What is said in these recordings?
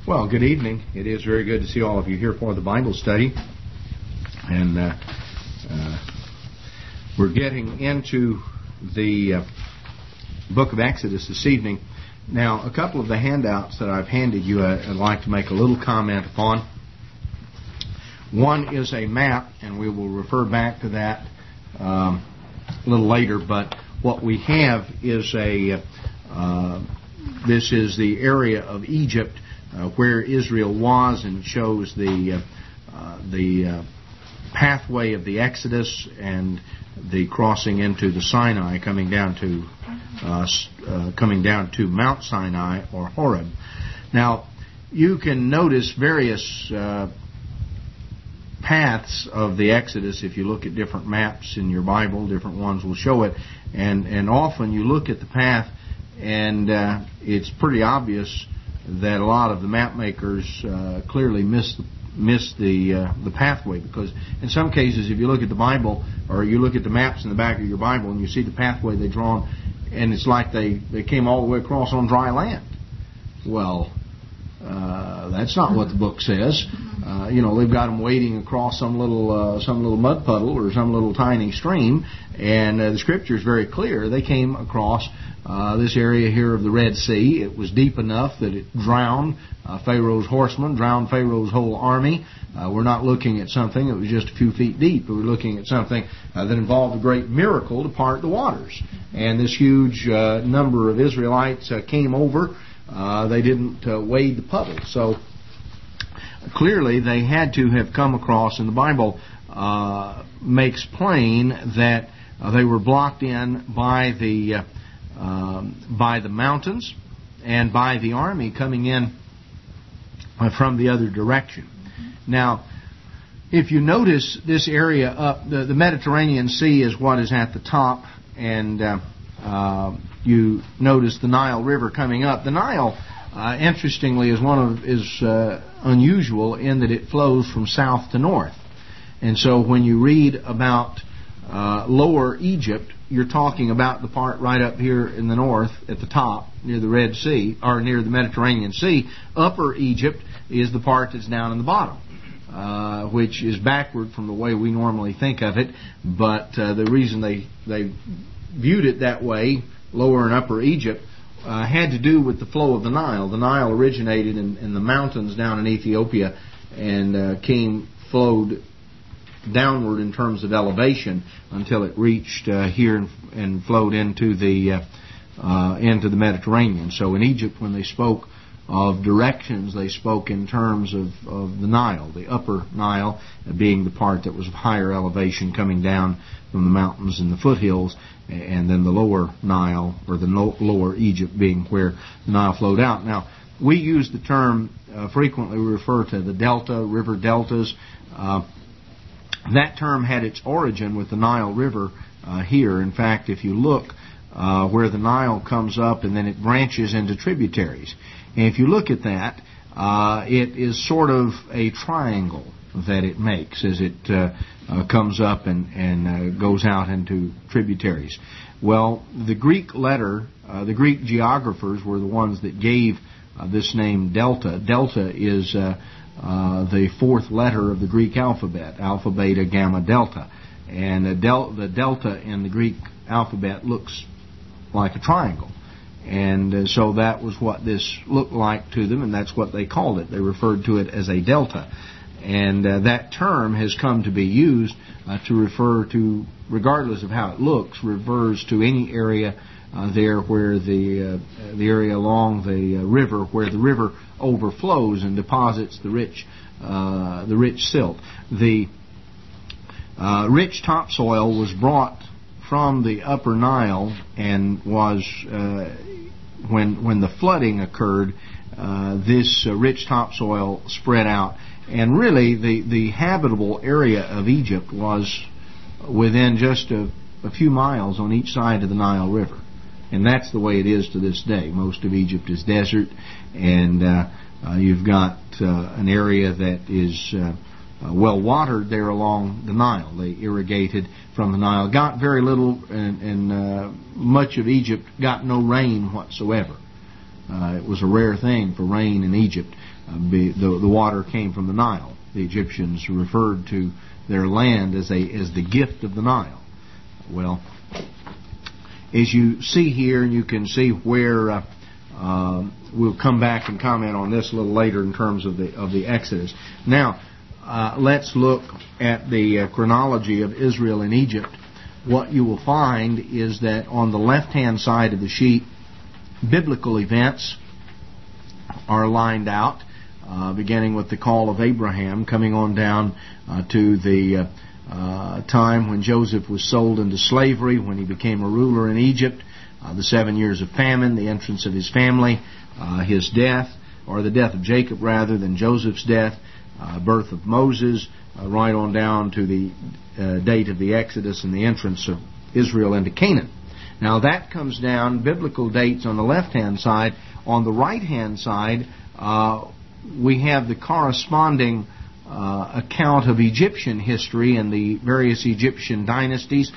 Well, good evening. It is very good to see all of you here for the Bible study. And we're getting into the book of Exodus this evening. Now, a couple of the handouts that I've handed you, I'd like to make a little comment upon. One is a map, and we will refer back to that a little later. But what we have is this is the area of Egypt where Israel was, and it shows the pathway of the Exodus and the crossing into the Sinai, coming down to Mount Sinai or Horeb. Now, you can notice various paths of the Exodus if you look at different maps in your Bible. Different ones will show it, and often you look at the path, and it's pretty obvious that a lot of the map makers clearly miss the pathway, because in some cases, if you look at the Bible or you look at the maps in the back of your Bible and you see the pathway they've drawn, and it's like they came all the way across on dry land. Well, that's not what the book says. They've got them wading across some little mud puddle or some little tiny stream, and the Scripture is very clear. They came across this area here of the Red Sea. It was deep enough that it drowned Pharaoh's horsemen, drowned Pharaoh's whole army. We're not looking at something that was just a few feet deep. We're looking at something that involved a great miracle to part the waters. And this huge number of Israelites came over. They didn't wade the puddle. So clearly they had to have come across, and the Bible makes plain that they were blocked in by the mountains and by the army coming in from the other direction. Now, if you notice this area up, the Mediterranean Sea is what is at the top, and you notice the Nile River coming up. The Nile, interestingly, is unusual in that it flows from south to north. And so when you read about Lower Egypt, you're talking about the part right up here in the north at the top near the Red Sea, or near the Mediterranean Sea. Upper Egypt is the part that's down in the bottom, which is backward from the way we normally think of it. But the reason they viewed it that way, Lower and Upper Egypt, had to do with the flow of the Nile. The Nile originated in the mountains down in Ethiopia and flowed downward in terms of elevation until it reached here and flowed into the Mediterranean. So in Egypt, when they spoke of directions, they spoke in terms of the Nile, the upper Nile being the part that was of higher elevation coming down from the mountains and the foothills, and then the lower Nile, or the lower Egypt, being where the Nile flowed out. Now, we use the term frequently, we refer to the delta, river deltas. That term had its origin with the Nile River here. In fact, if you look where the Nile comes up and then it branches into tributaries, and if you look at that, it is sort of a triangle that it makes as it comes up and goes out into tributaries. Well, the Greek letter, the Greek geographers were the ones that gave this name delta. Delta is the fourth letter of the Greek alphabet, alpha, beta, gamma, delta. And the delta in the Greek alphabet looks like a triangle. And so that was what this looked like to them, and that's what they called it. They referred to it as a delta. And that term has come to be used to refer to, regardless of how it looks, refers to any area there where the area along the river, where the river overflows and deposits the rich silt. The rich topsoil was brought from the upper Nile and was when the flooding occurred, this rich topsoil spread out, and really the habitable area of Egypt was within just a few miles on each side of the Nile River. And that's the way it is to this day. Most of Egypt is desert, and you've got an area that is well watered there along the Nile. They irrigated from the Nile. Got very little, and much of Egypt got no rain whatsoever. It was a rare thing for rain in Egypt. The water came from the Nile. The Egyptians referred to their land as the gift of the Nile. Well, as you see here, and you can see where we'll come back and comment on this a little later in terms of the Exodus. Now, let's look at the chronology of Israel in Egypt. What you will find is that on the left-hand side of the sheet, biblical events are lined out, beginning with the call of Abraham, coming on down to the time when Joseph was sold into slavery, when he became a ruler in Egypt, the 7 years of famine, the entrance of his family, his death, or the death of Jacob rather than Joseph's death, birth of Moses, right on down to the date of the Exodus and the entrance of Israel into Canaan. Now that comes down, biblical dates on the left-hand side. On the right-hand side, we have the corresponding account of Egyptian history and the various Egyptian dynasties.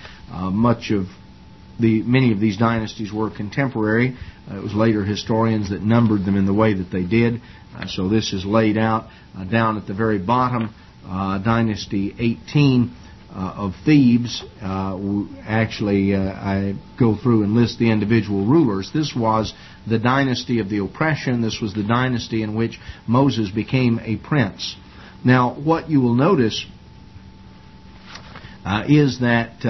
Many of these dynasties were contemporary. It was later historians that numbered them in the way that they did. So this is laid out down at the very bottom. Dynasty 18 of Thebes. I go through and list the individual rulers. This was the dynasty of the oppression. This was the dynasty in which Moses became a prince. Now, what you will notice is that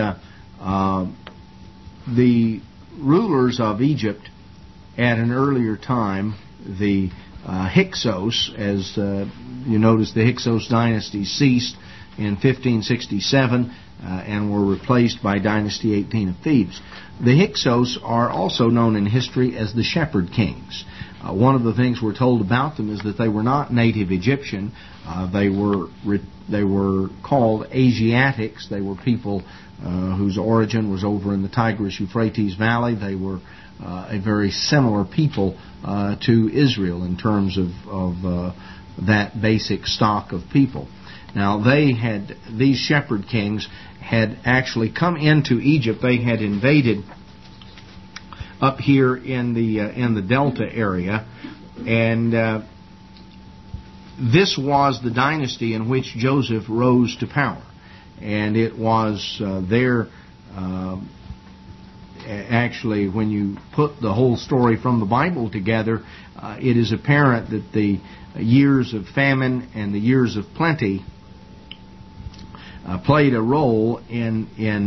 the rulers of Egypt at an earlier time, the Hyksos, as you notice, the Hyksos dynasty ceased in 1567 and were replaced by Dynasty 18 of Thebes. The Hyksos are also known in history as the Shepherd Kings. One of the things we're told about them is that they were not native Egyptian. They were called Asiatics. They were people whose origin was over in the Tigris-Euphrates Valley. They were a very similar people to Israel in terms of that basic stock of people. Now, these shepherd kings had actually come into Egypt. They had invaded up here in the Delta area, and this was the dynasty in which Joseph rose to power. And it was actually, when you put the whole story from the Bible together, it is apparent that the years of famine and the years of plenty played a role in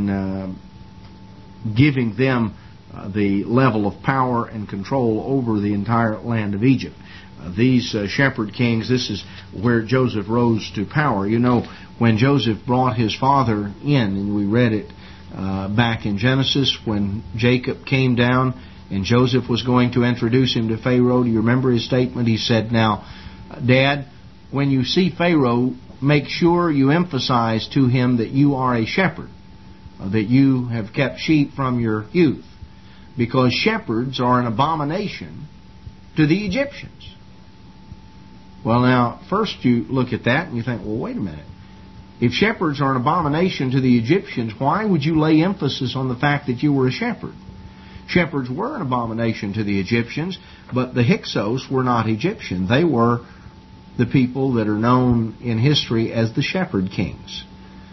giving them the level of power and control over the entire land of Egypt. These shepherd kings, this is where Joseph rose to power. You know, when Joseph brought his father in, and we read it back in Genesis, when Jacob came down and Joseph was going to introduce him to Pharaoh, do you remember his statement? He said, "Now, Dad, when you see Pharaoh, make sure you emphasize to him that you are a shepherd, that you have kept sheep from your youth, because shepherds are an abomination to the Egyptians." Well, now, first you look at that and you think, well, wait a minute. If shepherds are an abomination to the Egyptians, why would you lay emphasis on the fact that you were a shepherd? Shepherds were an abomination to the Egyptians, but the Hyksos were not Egyptian. They were the people that are known in history as the shepherd kings.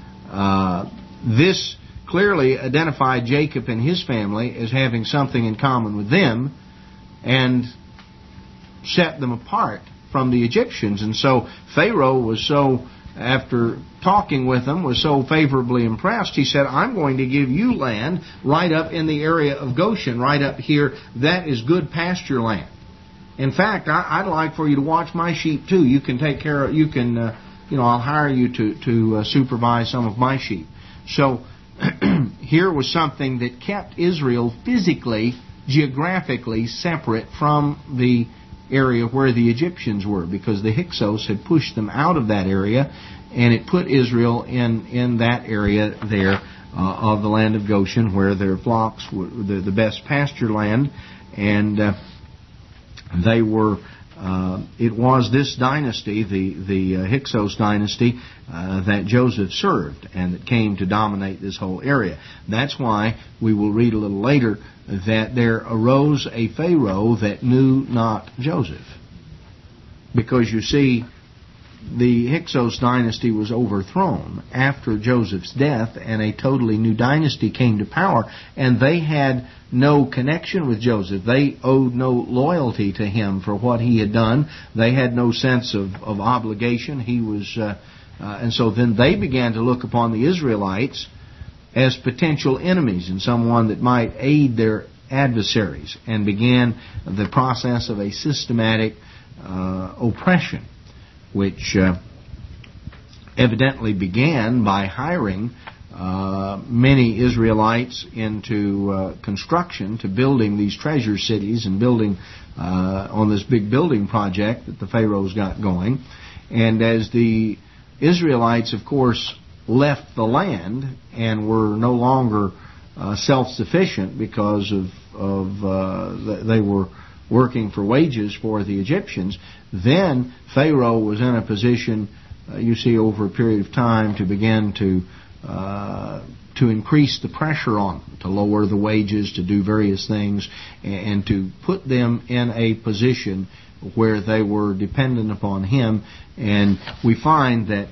This clearly identified Jacob and his family as having something in common with them and set them apart from the Egyptians. And so Pharaoh after talking with them, was so favorably impressed, he said, "I'm going to give you land right up in the area of Goshen, right up here. That is good pasture land. In fact, I'd like for you to watch my sheep too. You can take care of, I'll hire you to supervise some of my sheep." So here was something that kept Israel physically, geographically separate from the area where the Egyptians were, because the Hyksos had pushed them out of that area, and it put Israel in that area there of the land of Goshen, where their flocks were the best pasture land, and they were it was this dynasty, the Hyksos dynasty, that Joseph served and that came to dominate this whole area. That's why we will read a little later that there arose a Pharaoh that knew not Joseph. Because you see, the Hyksos dynasty was overthrown after Joseph's death, and a totally new dynasty came to power, and they had no connection with Joseph. They owed no loyalty to him for what he had done. They had no sense of obligation. And so then they began to look upon the Israelites as potential enemies and someone that might aid their adversaries, and began the process of a systematic oppression, which evidently began by hiring many Israelites into construction, to building these treasure cities and building on this big building project that the Pharaohs got going. And as the Israelites, of course, left the land and were no longer self-sufficient because they were working for wages for the Egyptians, then Pharaoh was in a position, you see, over a period of time to begin to increase the pressure on them, to lower the wages, to do various things, and to put them in a position where they were dependent upon him. And we find that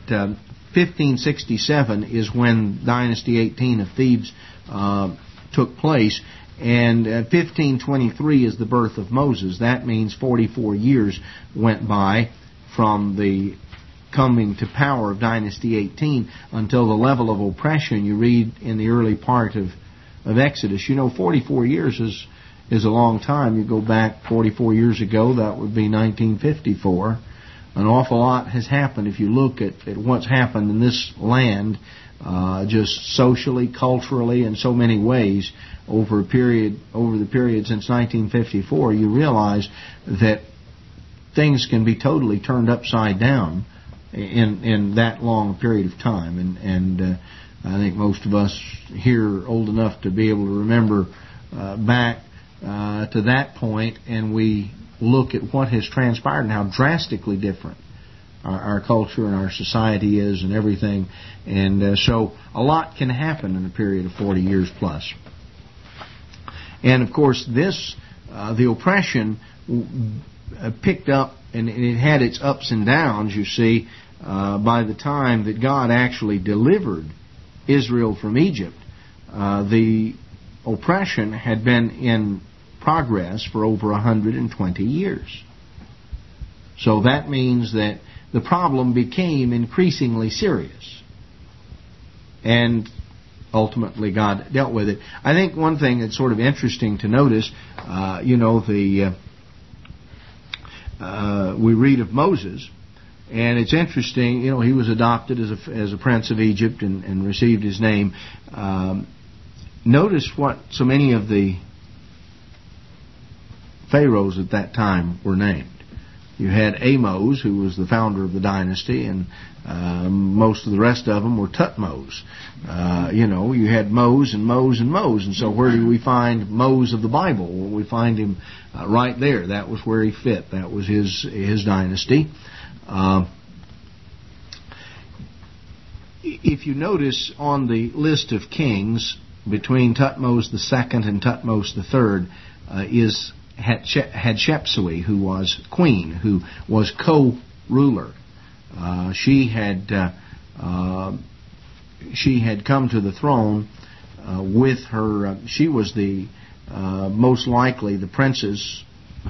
1567 is when Dynasty 18 of Thebes took place. And 1523 is the birth of Moses. That means 44 years went by from the coming to power of Dynasty 18 until the level of oppression you read in the early part of Exodus. You know, 44 years is a long time. You go back 44 years ago, that would be 1954. An awful lot has happened if you look at what's happened in this land, just socially, culturally, in so many ways. Over the period since 1954, you realize that things can be totally turned upside down in that long period of time. And I think most of us here are old enough to be able to remember back to that point, and we look at what has transpired and how drastically different our culture and our society is and everything. And so a lot can happen in a period of 40 years plus. And of course, the oppression picked up, and it had its ups and downs, you see, by the time that God actually delivered Israel from Egypt. The oppression had been in progress for over 120 years. So that means that the problem became increasingly serious. And ultimately, God dealt with it. I think one thing that's sort of interesting to notice, we read of Moses, and it's interesting. You know, he was adopted as a prince of Egypt and received his name. Notice what so many of the pharaohs at that time were named. You had Amos, who was the founder of the dynasty, and most of the rest of them were Tutmos. You had Mose and Mose and Mose. And so where do we find Mose of the Bible? Well, we find him right there. That was where he fit. That was his dynasty. If you notice on the list of kings, between Tutmos II and Tutmos III is Hatshepsut, who was queen, who was co-ruler. She had come to the throne with her. She was the most likely the princess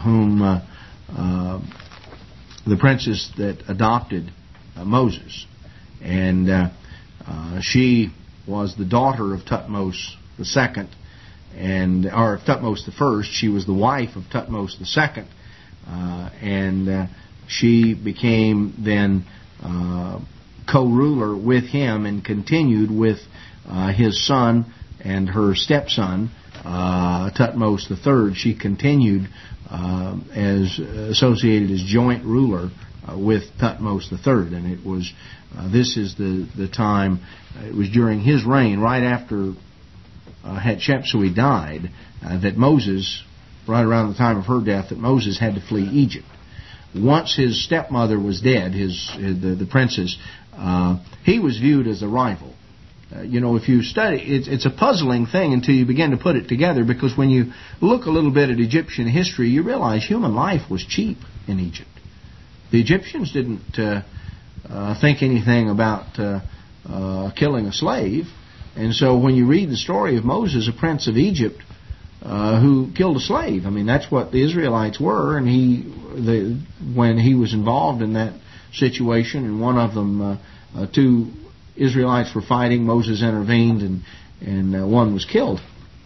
that adopted Moses, and she was the daughter of Tutmos II. Or of Tutmos I. She was the wife of Tutmos II, and she became then co-ruler with him and continued with his son and her stepson, Tutmos III. She continued as associated as joint ruler with Tutmos III, and it was this is the time. It was during his reign, right after Hatshepsut died, that Moses, right around the time of her death, that Moses had to flee Egypt. once his stepmother was dead, the princess, he was viewed as a rival. If you study, it's a puzzling thing until you begin to put it together, because when you look a little bit at Egyptian history, you realize human life was cheap in Egypt. The Egyptians didn't think anything about killing a slave. And so when you read the story of Moses, a prince of Egypt, who killed a slave, I mean, that's what the Israelites were. And when he was involved in that situation, and one of them, two Israelites were fighting, Moses intervened, and one was killed.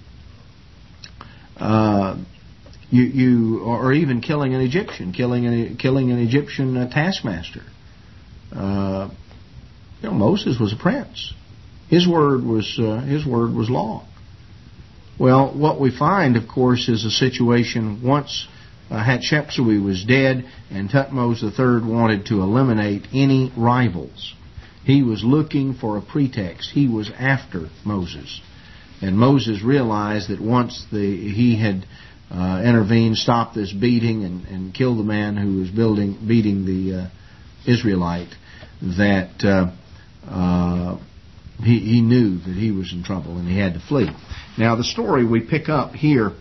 Or even killing an Egyptian, killing an Egyptian taskmaster. Moses was a prince. His word was law. Well, what we find, of course, is a situation once Hatshepsut was dead, and Thutmose III wanted to eliminate any rivals. He was looking for a pretext. He was after Moses. And Moses realized that once he had intervened, stopped this beating, and killed the man who was beating the Israelite, that he knew that he was in trouble and he had to flee. Now, the story we pick up here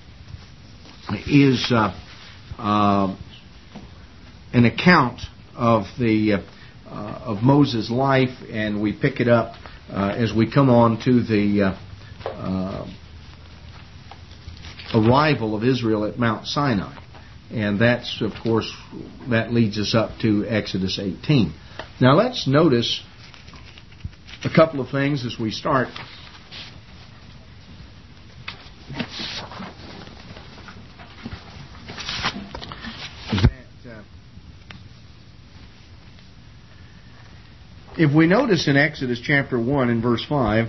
is an account of of Moses' life, and we pick it up as we come on to the arrival of Israel at Mount Sinai. And that's, of course, that leads us up to Exodus 18. Now let's notice a couple of things as we start. If we notice in Exodus chapter 1 and verse 5,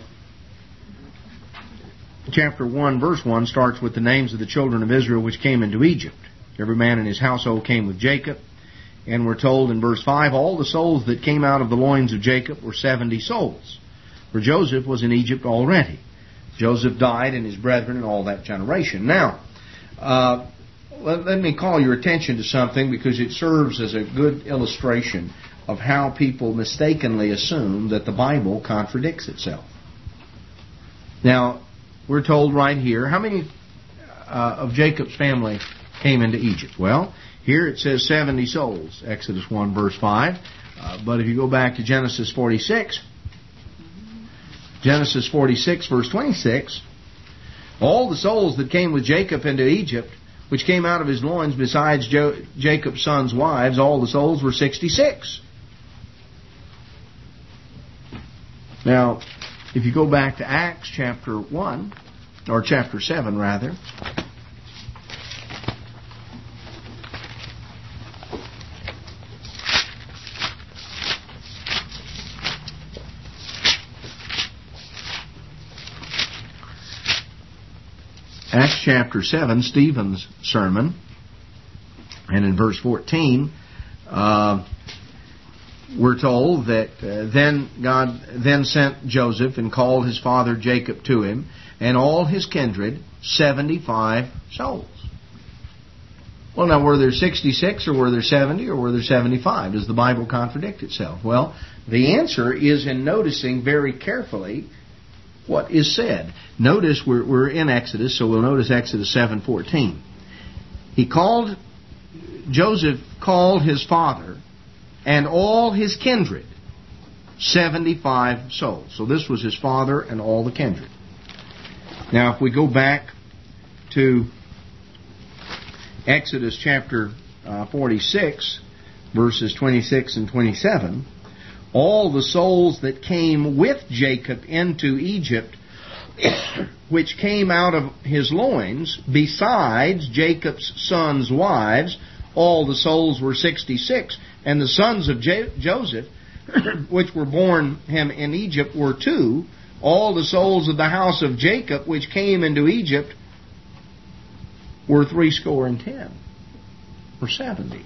chapter 1 verse 1 starts with the names of the children of Israel which came into Egypt. Every man in his household came with Jacob. And we're told in verse 5, all the souls that came out of the loins of Jacob were 70 souls. For Joseph was in Egypt already. Joseph died, and his brethren, and all that generation. Now, let me call your attention to something, because it serves as a good illustration of how people mistakenly assume that the Bible contradicts itself. Now, we're told right here, how many of Jacob's family came into Egypt? Well, here it says 70 souls, Exodus 1 verse 5. But if you go back to Genesis 46 verse 26, all the souls that came with Jacob into Egypt, which came out of his loins besides Jacob's sons' wives, all the souls were 66. Now, if you go back to Acts chapter 1, or chapter 7 rather, Acts chapter 7, Stephen's sermon, and in verse 14, we're told that then God sent Joseph and called his father Jacob to him, and all his kindred, 75 souls. Well, now, were there 66, or were there 70, or were there 75? Does the Bible contradict itself? Well, the answer is in noticing very carefully what is said. Notice we're in Exodus, so we'll notice Exodus 7:14. Joseph called his father and all his kindred, 75 souls. So this was his father and all the kindred. Now, if we go back to Exodus chapter 46, verses 26 and 27, all the souls that came with Jacob into Egypt, which came out of his loins, besides Jacob's sons' wives, all the souls were 66. And the sons of Joseph, which were born him in Egypt, were 2. All the souls of the house of Jacob, which came into Egypt, were 70, or 70.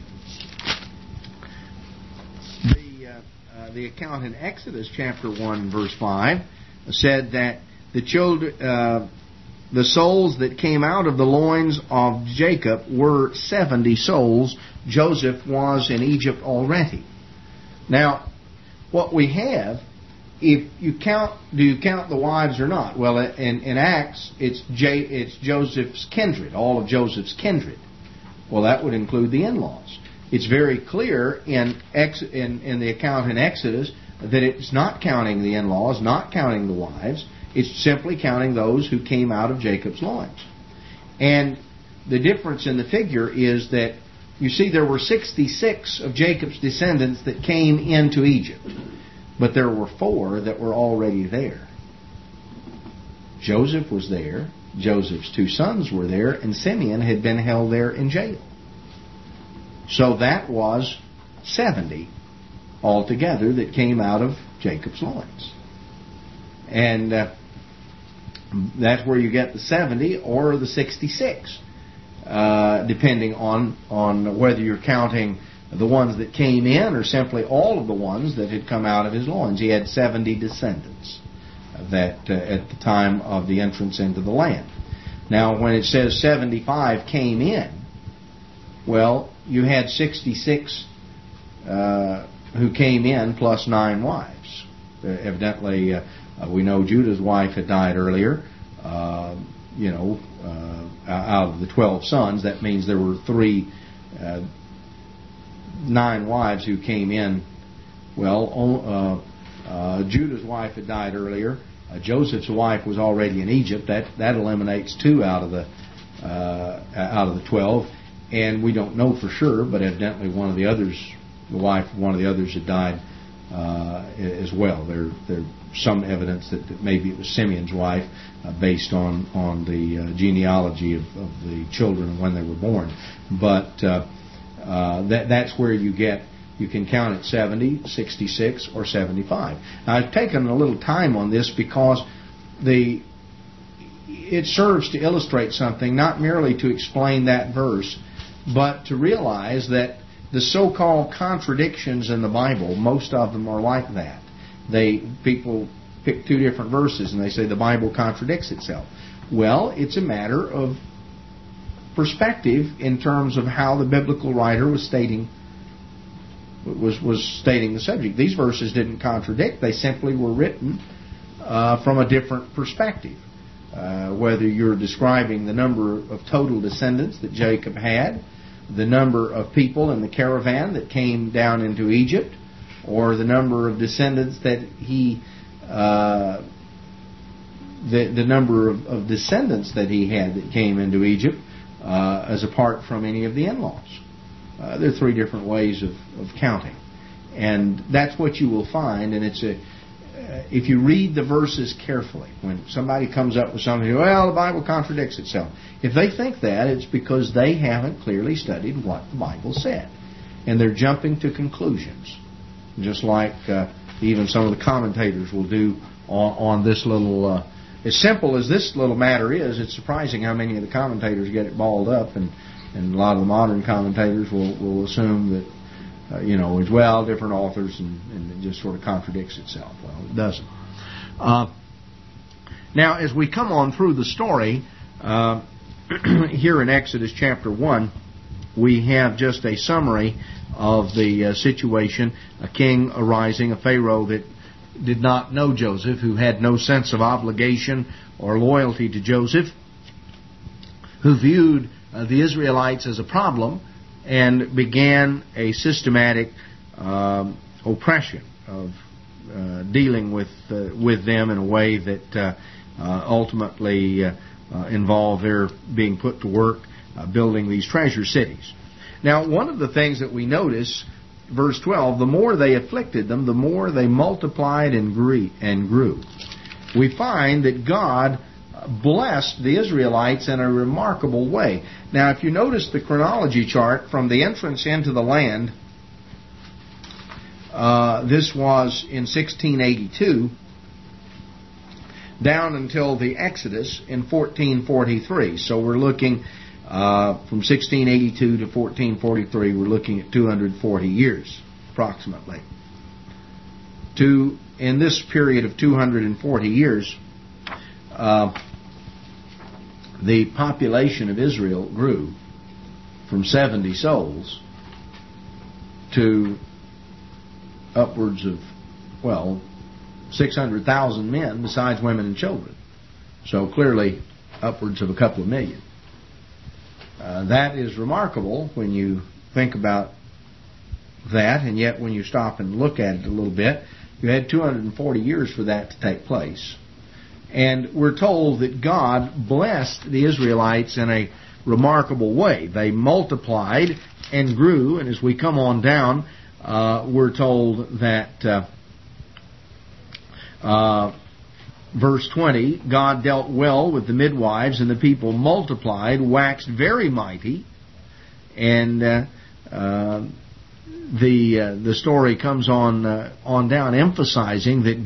The account in Exodus chapter 1 verse 5 said that the children the souls that came out of the loins of Jacob were 70 souls. Joseph was in Egypt already. Now, what we have, if you count, do you count the wives or not? Well, in Acts, it's Joseph's kindred, all of Joseph's kindred. Well, that would include the in-laws. It's very clear in the account in Exodus that it's not counting the in-laws, not counting the wives. It's simply counting those who came out of Jacob's loins. And the difference in the figure is that, you see, there were 66 of Jacob's descendants that came into Egypt. But there were 4 that were already there. Joseph was there, Joseph's 2 sons were there, and Simeon had been held there in jail. So that was 70 altogether that came out of Jacob's loins. And that's where you get the 70 or the 66, depending on whether you're counting the ones that came in or simply all of the ones that had come out of his loins. He had 70 descendants that at the time of the entrance into the land. Now, when it says 75 came in, well, you had 66 who came in plus 9 wives. Evidently, we know Judah's wife had died earlier. Out of the 12 sons, that means there were 9 wives who came in. Well, Judah's wife had died earlier. Joseph's wife was already in Egypt. That eliminates 2 out of the 12, and we don't know for sure, but evidently one of the others, the wife of one of the others, had died as well. There's some evidence that maybe it was Simeon's wife, based on the genealogy of the children and when they were born. But that's where you can count at 70, 66, or 75. Now, I've taken a little time on this because it serves to illustrate something, not merely to explain that verse, but to realize that the so-called contradictions in the Bible, most of them are like that. People pick 2 different verses and they say the Bible contradicts itself. Well, it's a matter of perspective in terms of how the biblical writer was stating the subject. These verses didn't contradict; they simply were written from a different perspective. Whether you're describing the number of total descendants that Jacob had, the number of people in the caravan that came down into Egypt, or the number of descendants that the number of descendants that he had that came into Egypt, as apart from any of the in-laws. There are 3 different ways of counting, and that's what you will find. And if you read the verses carefully, when somebody comes up with something, well, the Bible contradicts itself. If they think that, it's because they haven't clearly studied what the Bible said, and they're jumping to conclusions, just like even some of the commentators will do on this little. As simple as this little matter is, it's surprising how many of the commentators get it balled up, and a lot of the modern commentators will assume that as well, different authors, and it just sort of contradicts itself. Well, it doesn't. Now, as we come on through the story, here in Exodus chapter 1, we have just a summary of the situation. A king arising, a Pharaoh that did not know Joseph, who had no sense of obligation or loyalty to Joseph, who viewed the Israelites as a problem and began a systematic oppression of dealing with them in a way that ultimately involved their being put to work building these treasure cities. Now, one of the things that we notice, verse 12, the more they afflicted them, the more they multiplied and grew. We find that God blessed the Israelites in a remarkable way. Now, if you notice the chronology chart from the entrance into the land, this was in 1682, down until the Exodus in 1443. So we're looking from 1682 to 1443, we're looking at 240 years, approximately. In this period of 240 years, the population of Israel grew from 70 souls to upwards of, 600,000 men besides women and children. So clearly upwards of a couple of million. That is remarkable when you think about that, and yet when you stop and look at it a little bit, you had 240 years for that to take place. And we're told that God blessed the Israelites in a remarkable way. They multiplied and grew, and as we come on down, we're told that verse 20, God dealt well with the midwives, and the people multiplied, waxed very mighty, and the story comes on down, emphasizing that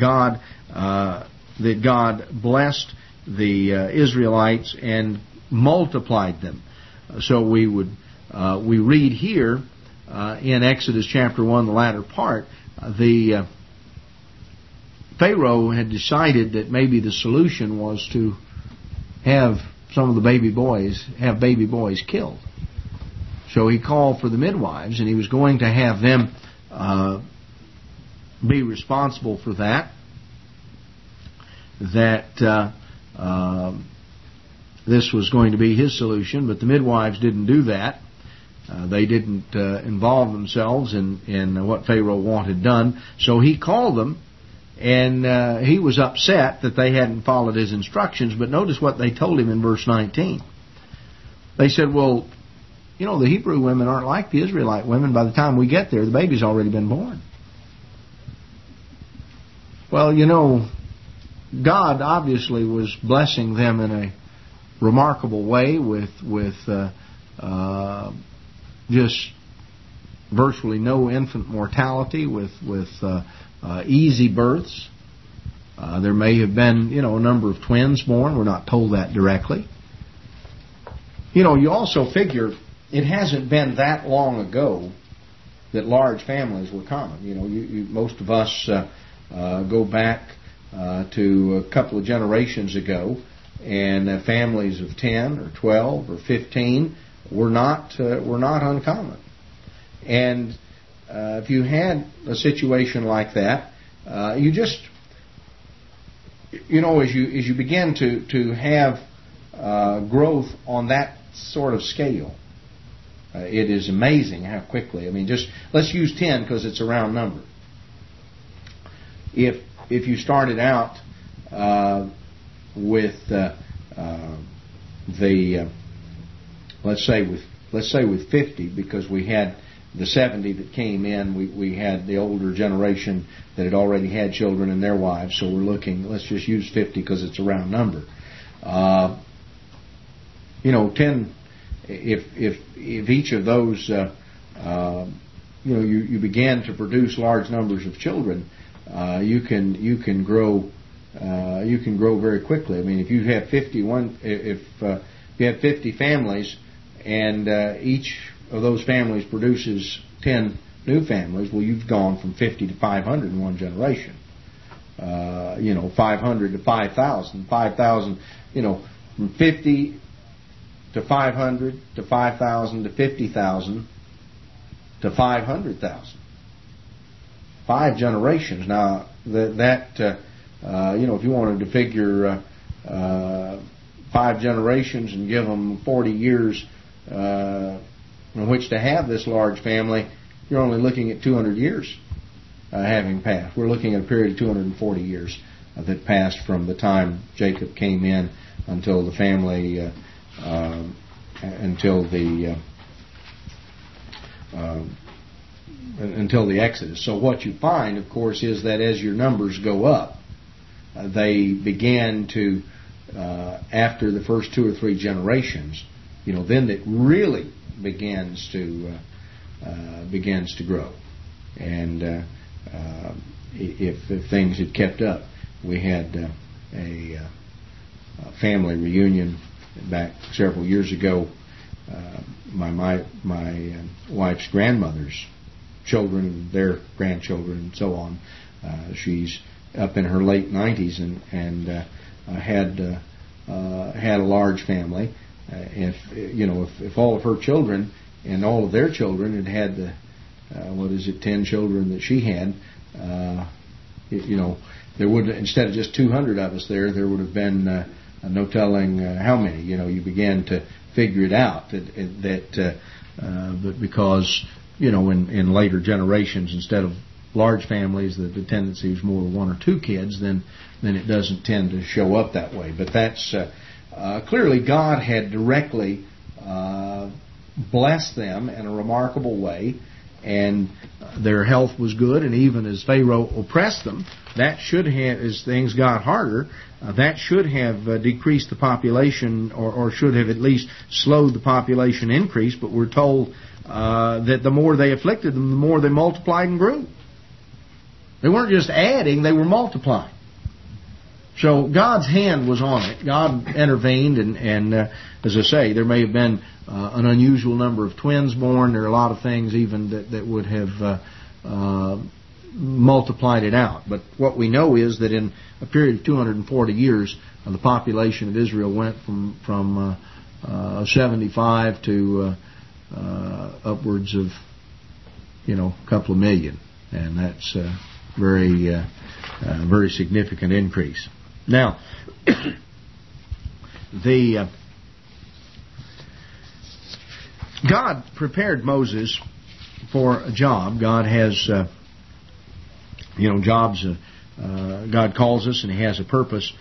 God blessed the Israelites and multiplied them. So we read here in Exodus chapter 1, the latter part, the Pharaoh had decided that maybe the solution was to have some of the baby boys killed. So he called for the midwives, and he was going to have them be responsible for that. This was going to be his solution, but the midwives didn't do that. They didn't involve themselves in what Pharaoh wanted done. So he called them, and he was upset that they hadn't followed his instructions. But notice what they told him in verse 19. They said, well, the Hebrew women aren't like the Israelite women. By the time we get there, the baby's already been born. Well, God obviously was blessing them in a remarkable way with just virtually no infant mortality, with easy births. There may have been, a number of twins born. We're not told that directly. You also figure it hasn't been that long ago that large families were common. Most of us go back to a couple of generations ago, and families of 10 or 12 or 15 were not uncommon. And if you had a situation like that, you just, as you begin to have growth on that sort of scale, it is amazing how quickly. Just let's use 10 because it's a round number. If you started out with let's say with 50, because we had the 70 that came in, we had the older generation that had already had children and their wives. So we're looking. Let's just use 50 because it's a round number. 10. If each of those, you began to produce large numbers of children, you can grow very quickly. If you have 50 families, and each of those families produces 10 new families, well, you've gone from 50 to 500 in one generation. 500 to 5,000, 5,000, from 50 to 500 to 5,000 to 50,000 to 500,000. 5 generations. Now if you wanted to figure 5 generations and give them 40 years in which to have this large family, you're only looking at 200 years having passed. We're looking at a period of 240 years that passed from the time Jacob came in until the family, until the Exodus. So what you find, of course, is that as your numbers go up, they began to, after the first 2 or 3 generations, then it really begins to grow. And if things had kept up, we had a family reunion back several years ago. My wife's grandmother's children and their grandchildren and so on. She's up in her late 90s and had had a large family. If all of her children and all of their children had the 10 children that she had, there would, instead of just 200 of us there would have been no telling how many. You began to figure it out but because in later generations, instead of large families, the tendency is more 1 or 2 kids, then it doesn't tend to show up that way. But that's clearly God had directly blessed them in a remarkable way, and their health was good. And even as Pharaoh oppressed them, that should have, as things got harder, that should have decreased the population, or should have at least slowed the population increase. But we're told that the more they afflicted them, the more they multiplied and grew. They weren't just adding, they were multiplying. So God's hand was on it. God intervened, and as I say, there may have been an unusual number of twins born. There are a lot of things even that would have multiplied it out. But what we know is that in a period of 240 years, the population of Israel went from 75 to upwards of a couple of million, and that's very significant increase. Now, God prepared Moses for a job. God has, jobs. God calls us, and He has a purpose.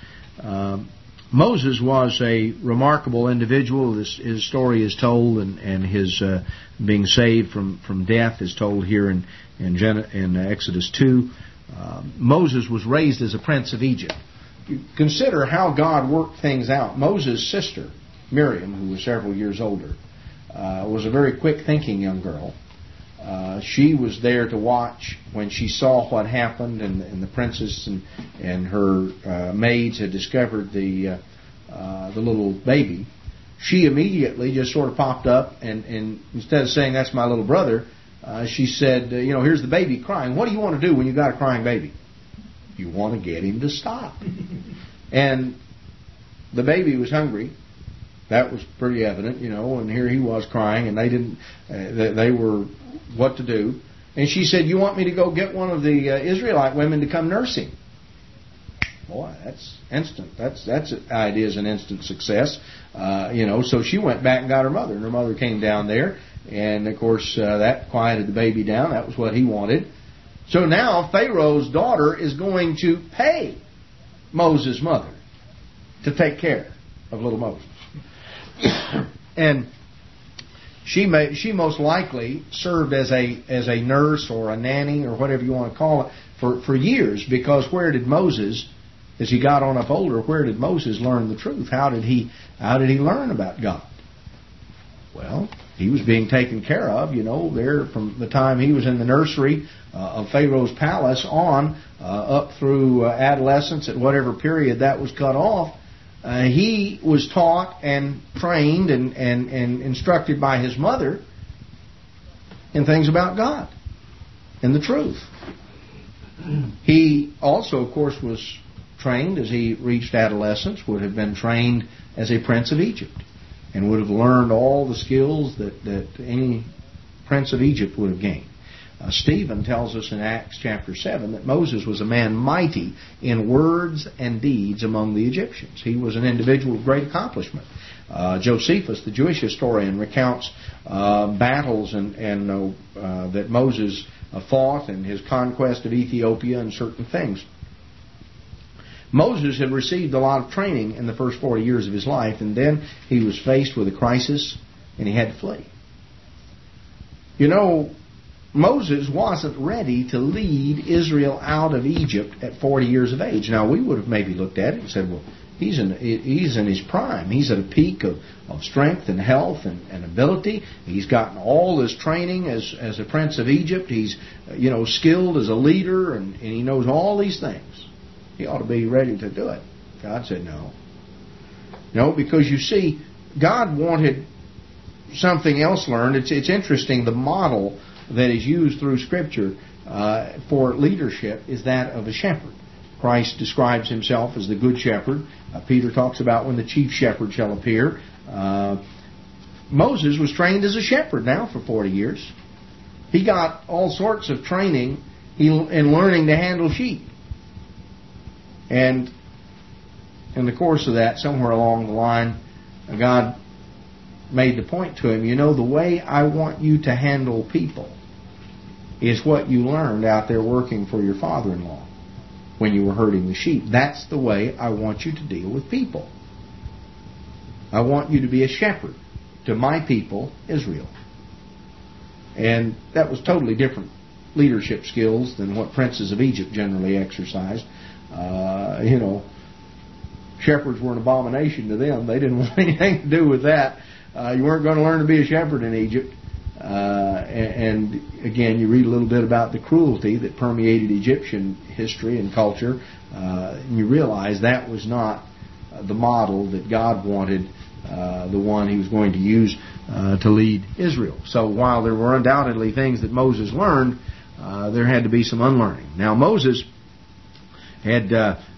Moses was a remarkable individual. His story is told, and his being saved from death is told here in Exodus 2. Moses was raised as a prince of Egypt. Consider how God worked things out. Moses' sister, Miriam, who was several years older, was a very quick-thinking young girl. She was there to watch when she saw what happened, and the princess and her maids had discovered the little baby. She immediately just sort of popped up, and instead of saying, "That's my little brother," she said, "Here's the baby crying. What do you want to do when you got a crying baby? You want to get him to stop." And the baby was hungry. That was pretty evident, and here he was crying, and they were what to do. And she said, "You want me to go get one of the Israelite women to come nurse him?" Boy, that's instant. That idea is an instant success. So she went back and got her mother, and her mother came down there, and of course that quieted the baby down. That was what he wanted. So now Pharaoh's daughter is going to pay Moses' mother to take care of little Moses. And she most likely served as a nurse or a nanny or whatever you want to call it for years, because where did Moses, as he got on up older, where did Moses learn the truth? How did he learn about God? Well, he was being taken care of, there from the time he was in the nursery of Pharaoh's palace on up through adolescence, at whatever period that was cut off. He was taught and trained and instructed by his mother in things about God and the truth. He also, of course, was trained as he reached adolescence, would have been trained as a prince of Egypt, and would have learned all the skills that any prince of Egypt would have gained. Stephen tells us in Acts chapter 7 that Moses was a man mighty in words and deeds among the Egyptians. He was an individual of great accomplishment. Josephus, the Jewish historian, recounts battles and that Moses fought, and his conquest of Ethiopia and certain things. Moses had received a lot of training in the first 40 years of his life, and then he was faced with a crisis, and he had to flee. Moses wasn't ready to lead Israel out of Egypt at 40 years of age. Now, we would have maybe looked at it and said, well, he's in his prime. He's at a peak of strength and health and ability. He's gotten all this training as a prince of Egypt. He's, skilled as a leader, and he knows all these things. He ought to be ready to do it. God said no. No, because you see, God wanted something else learned. It's interesting, the model that is used through Scripture for leadership is that of a shepherd. Christ describes himself as the good shepherd. Peter talks about when the chief shepherd shall appear. Moses was trained as a shepherd now for 40 years. He got all sorts of training in learning to handle sheep. And in the course of that, somewhere along the line, God made the point to him, the way I want you to handle people is what you learned out there working for your father-in-law when you were herding the sheep. That's the way I want you to deal with people. I want you to be a shepherd to my people, Israel. And that was totally different leadership skills than what princes of Egypt generally exercised. Shepherds were an abomination to them. They didn't want anything to do with that. You weren't going to learn to be a shepherd in Egypt. And again, you read a little bit about the cruelty that permeated Egyptian history and culture. And you realize that was not the model that God wanted, the one He was going to use to lead Israel. So while there were undoubtedly things that Moses learned, there had to be some unlearning. Now Moses had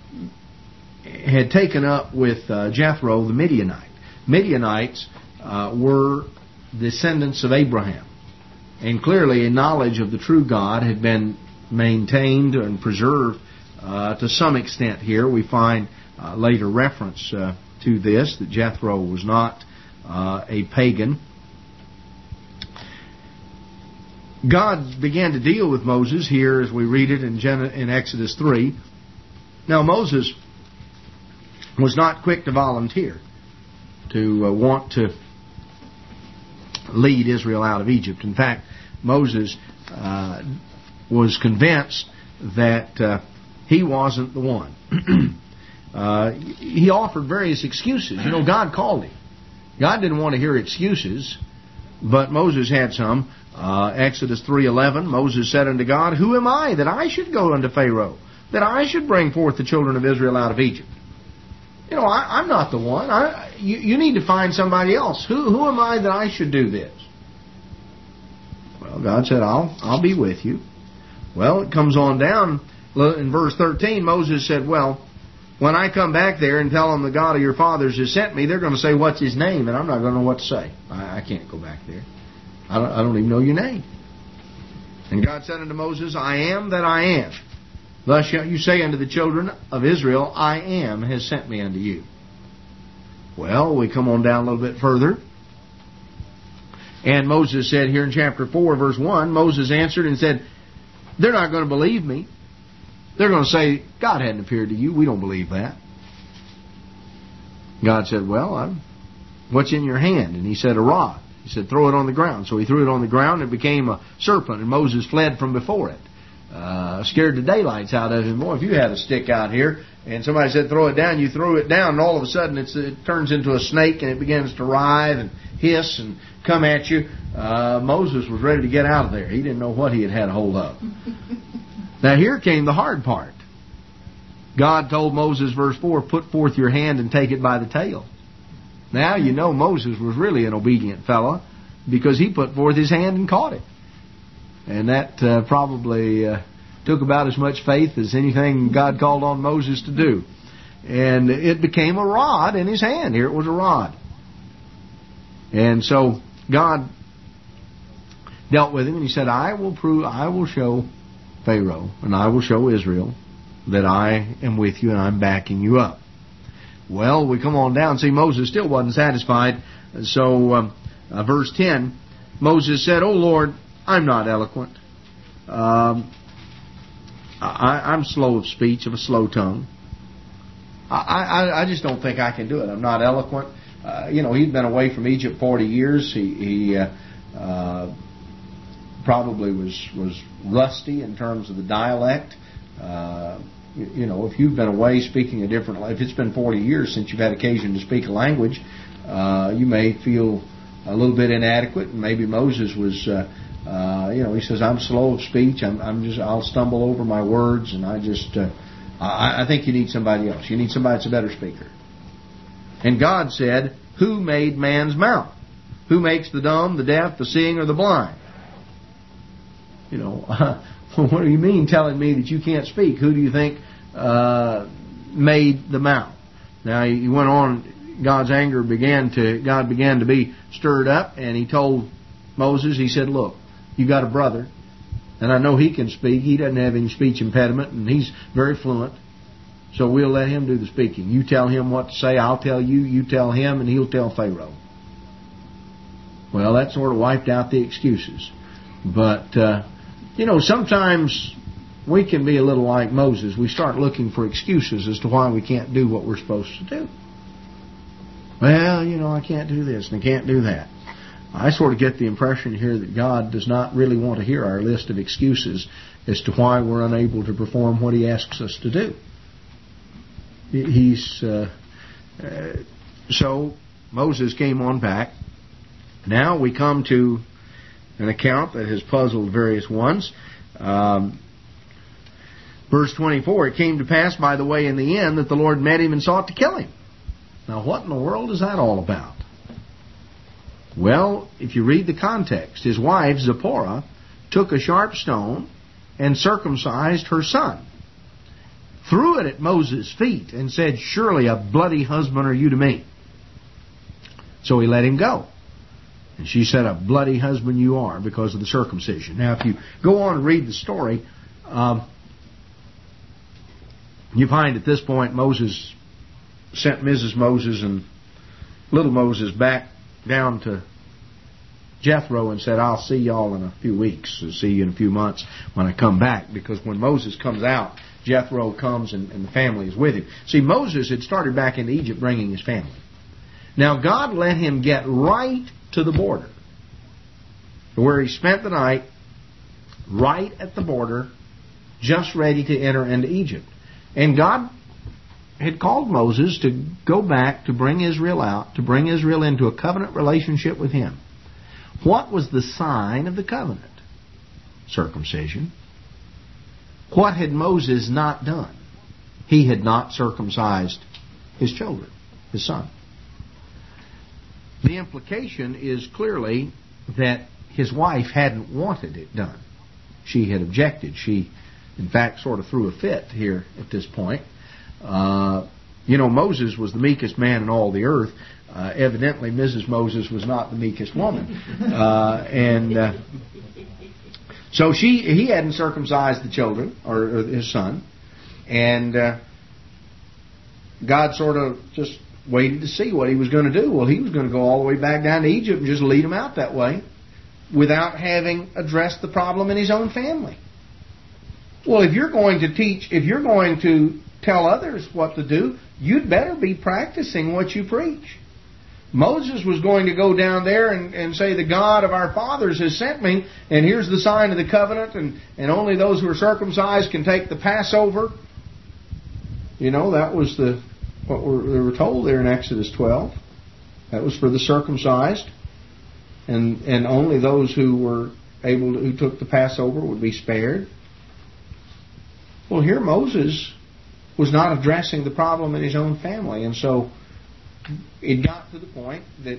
taken up with Jethro the Midianite. Midianites were descendants of Abraham. And clearly a knowledge of the true God had been maintained and preserved to some extent here. We find later reference to this, that Jethro was not a pagan. God began to deal with Moses here as we read it in Exodus 3. Now Moses was not quick to volunteer to want to lead Israel out of Egypt. In fact, Moses was convinced that he wasn't the one. He offered various excuses. God called him. God didn't want to hear excuses, but Moses had some. Exodus 3:11, Moses said unto God, Who am I that I should go unto Pharaoh, that I should bring forth the children of Israel out of Egypt? I'm not the one. You need to find somebody else. Who am I that I should do this? Well, God said, I'll be with you. Well, it comes on down in verse 13. Moses said, well, when I come back there and tell them the God of your fathers has sent me, they're going to say, what's his name? And I'm not going to know what to say. I can't go back there. I don't even know your name. And God said unto Moses, I am that I am. Thus shall you say unto the children of Israel, I am has sent me unto you. Well, we come on down a little bit further. And Moses said here in chapter 4, verse 1, Moses answered and said, they're not going to believe me. They're going to say, God hadn't appeared to you. We don't believe that. God said, well, what's in your hand? And he said, a rod. He said, throw it on the ground. So he threw it on the ground and it became a serpent. And Moses fled from before it. Scared the daylights out of him. Boy, if you had a stick out here and somebody said throw it down, you threw it down and all of a sudden it turns into a snake and it begins to writhe and hiss and come at you. Moses was ready to get out of there. He didn't know what he had hold of. Now here came the hard part. God told Moses, verse 4, put forth your hand and take it by the tail. Now you know Moses was really an obedient fellow because he put forth his hand and caught it. And that probably took about as much faith as anything God called on Moses to do. And it became a rod in his hand. Here it was a rod. And so God dealt with him and he said, I will show Pharaoh and I will show Israel that I am with you and I'm backing you up. Well, we come on down. See, Moses still wasn't satisfied. So verse 10, Moses said, O Lord, I'm not eloquent. I'm slow of speech, of a slow tongue. I just don't think I can do it. I'm not eloquent. He'd been away from Egypt 40 years. He probably was rusty in terms of the dialect. If you've been away speaking a different, if it's been 40 years since you've had occasion to speak a language, you may feel a little bit inadequate. And maybe Moses was. He says, I'm slow of speech. I'll stumble over my words, and I think you need somebody else. You need somebody that's a better speaker. And God said, who made man's mouth? Who makes the dumb, the deaf, the seeing, or the blind? What do you mean telling me that you can't speak? Who do you think made the mount. Now he went on. God began to be stirred up, and He told Moses, He said, "Look, you got a brother, and I know he can speak. He doesn't have any speech impediment, and he's very fluent. So we'll let him do the speaking. You tell him what to say. I'll tell you. You tell him, and he'll tell Pharaoh." Well, that sort of wiped out the excuses. But, sometimes we can be a little like Moses. We start looking for excuses as to why we can't do what we're supposed to do. Well, I can't do this and I can't do that. I sort of get the impression here that God does not really want to hear our list of excuses as to why we're unable to perform what He asks us to do. So Moses came on back. Now we come to an account that has puzzled various ones. Verse 24, "It came to pass by the way in the end that the Lord met him and sought to kill him." Now what in the world is that all about? Well, if you read the context, his wife Zipporah took a sharp stone and circumcised her son, threw it at Moses' feet, and said, "Surely a bloody husband are you to me." So he let him go. And she said, "A bloody husband you are," because of the circumcision. Now, if you go on and read the story, you find at this point Moses sent Mrs. Moses and little Moses back down to Jethro and said, "I'll see y'all in a few weeks. I'll see you in a few months when I come back." Because when Moses comes out, Jethro comes and the family is with him. See, Moses had started back into Egypt bringing his family. Now, God let him get right to the border, where he spent the night right at the border, just ready to enter into Egypt. And God had called Moses to go back to bring Israel out, to bring Israel into a covenant relationship with Him. What was the sign of the covenant? Circumcision. What had Moses not done? He had not circumcised his children, his son. The implication is clearly that his wife hadn't wanted it done. She had objected. She, in fact, sort of threw a fit here at this point. Moses was the meekest man in all the earth. Evidently, Mrs. Moses was not the meekest woman. So he hadn't circumcised the children, or his son. And God sort of just waited to see what He was going to do. Well, He was going to go all the way back down to Egypt and just lead them out that way without having addressed the problem in His own family. Well, if you're going to tell others what to do, you'd better be practicing what you preach. Moses was going to go down there and say, "The God of our fathers has sent me, and here's the sign of the covenant, and only those who are circumcised can take the Passover." That was what they were told there in Exodus 12. That was for the circumcised, and only those who took the Passover would be spared. Well, here Moses was not addressing the problem in his own family, and so it got to the point that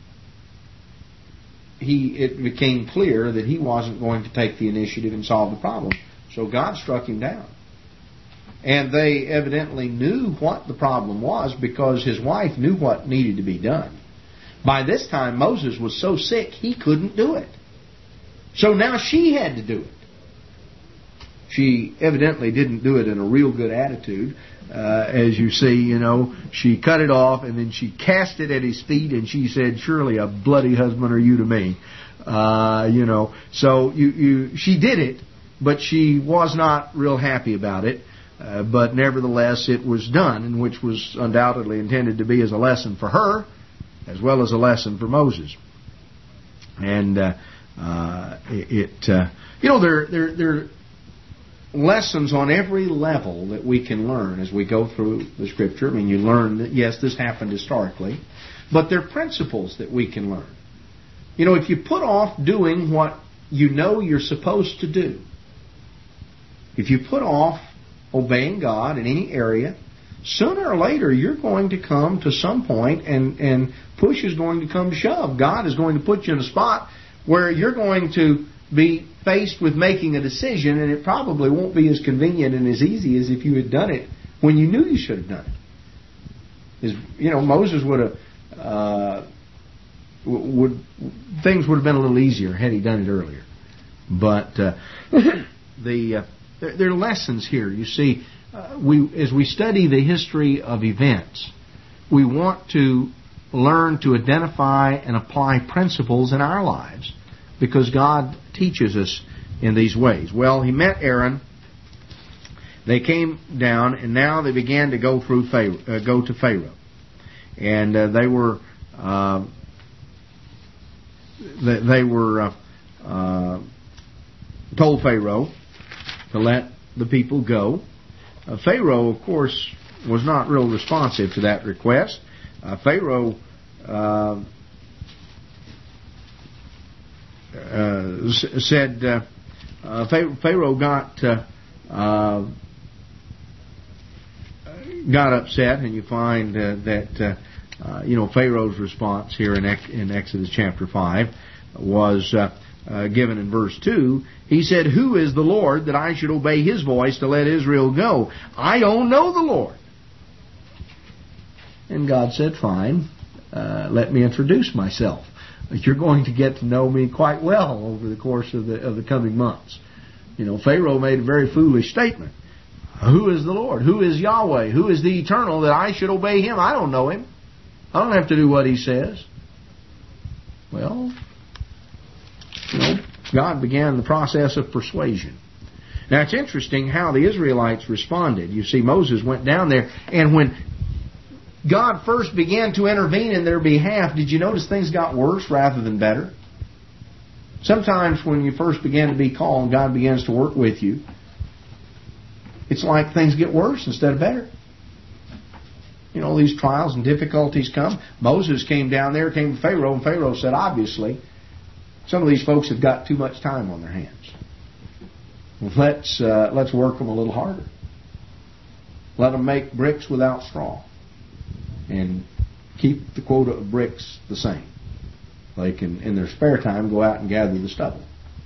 it became clear that he wasn't going to take the initiative and solve the problem. So God struck him down. And they evidently knew what the problem was, because his wife knew what needed to be done. By this time, Moses was so sick he couldn't do it. So now she had to do it. She evidently didn't do it in a real good attitude. As you see, she cut it off and then she cast it at his feet and she said, "Surely a bloody husband are you to me." So she did it, but she was not real happy about it. But nevertheless, it was done, and which was undoubtedly intended to be as a lesson for her, as well as a lesson for Moses. And there are lessons on every level that we can learn as we go through the Scripture. I mean, you learn that, yes, this happened historically, but there are principles that we can learn. If you put off doing what you're supposed to do, if you put off obeying God in any area, sooner or later you're going to come to some point and push is going to come to shove. God is going to put you in a spot where you're going to be faced with making a decision, and it probably won't be as convenient and as easy as if you had done it when you knew you should have done it. Moses would have things would have been a little easier had he done it earlier. But there are lessons here. You see, as we study the history of events, we want to learn to identify and apply principles in our lives because God teaches us in these ways. Well, he met Aaron. They came down, and now they began to go to Pharaoh, and they were told Pharaoh to let the people go. Pharaoh, of course, was not real responsive to that request. Pharaoh said Pharaoh got upset, and you find that Pharaoh's response here in Exodus chapter 5 was given in verse 2. He said, "Who is the Lord that I should obey His voice to let Israel go? I don't know the Lord." And God said, "Fine, let me introduce myself. You're going to get to know me quite well over the course of the coming months." Pharaoh made a very foolish statement. Who is the Lord? Who is Yahweh? Who is the Eternal that I should obey Him? I don't know Him. I don't have to do what He says. Well, God began the process of persuasion. Now, it's interesting how the Israelites responded. You see, Moses went down there, and when God first began to intervene in their behalf, did you notice things got worse rather than better? Sometimes when you first begin to be called and God begins to work with you, it's like things get worse instead of better. These trials and difficulties come. Moses came down there, came to Pharaoh, and Pharaoh said, obviously, some of these folks have got too much time on their hands. Let's work them a little harder. Let them make bricks without straw. And keep the quota of bricks the same. They can, in their spare time, go out and gather the stubble.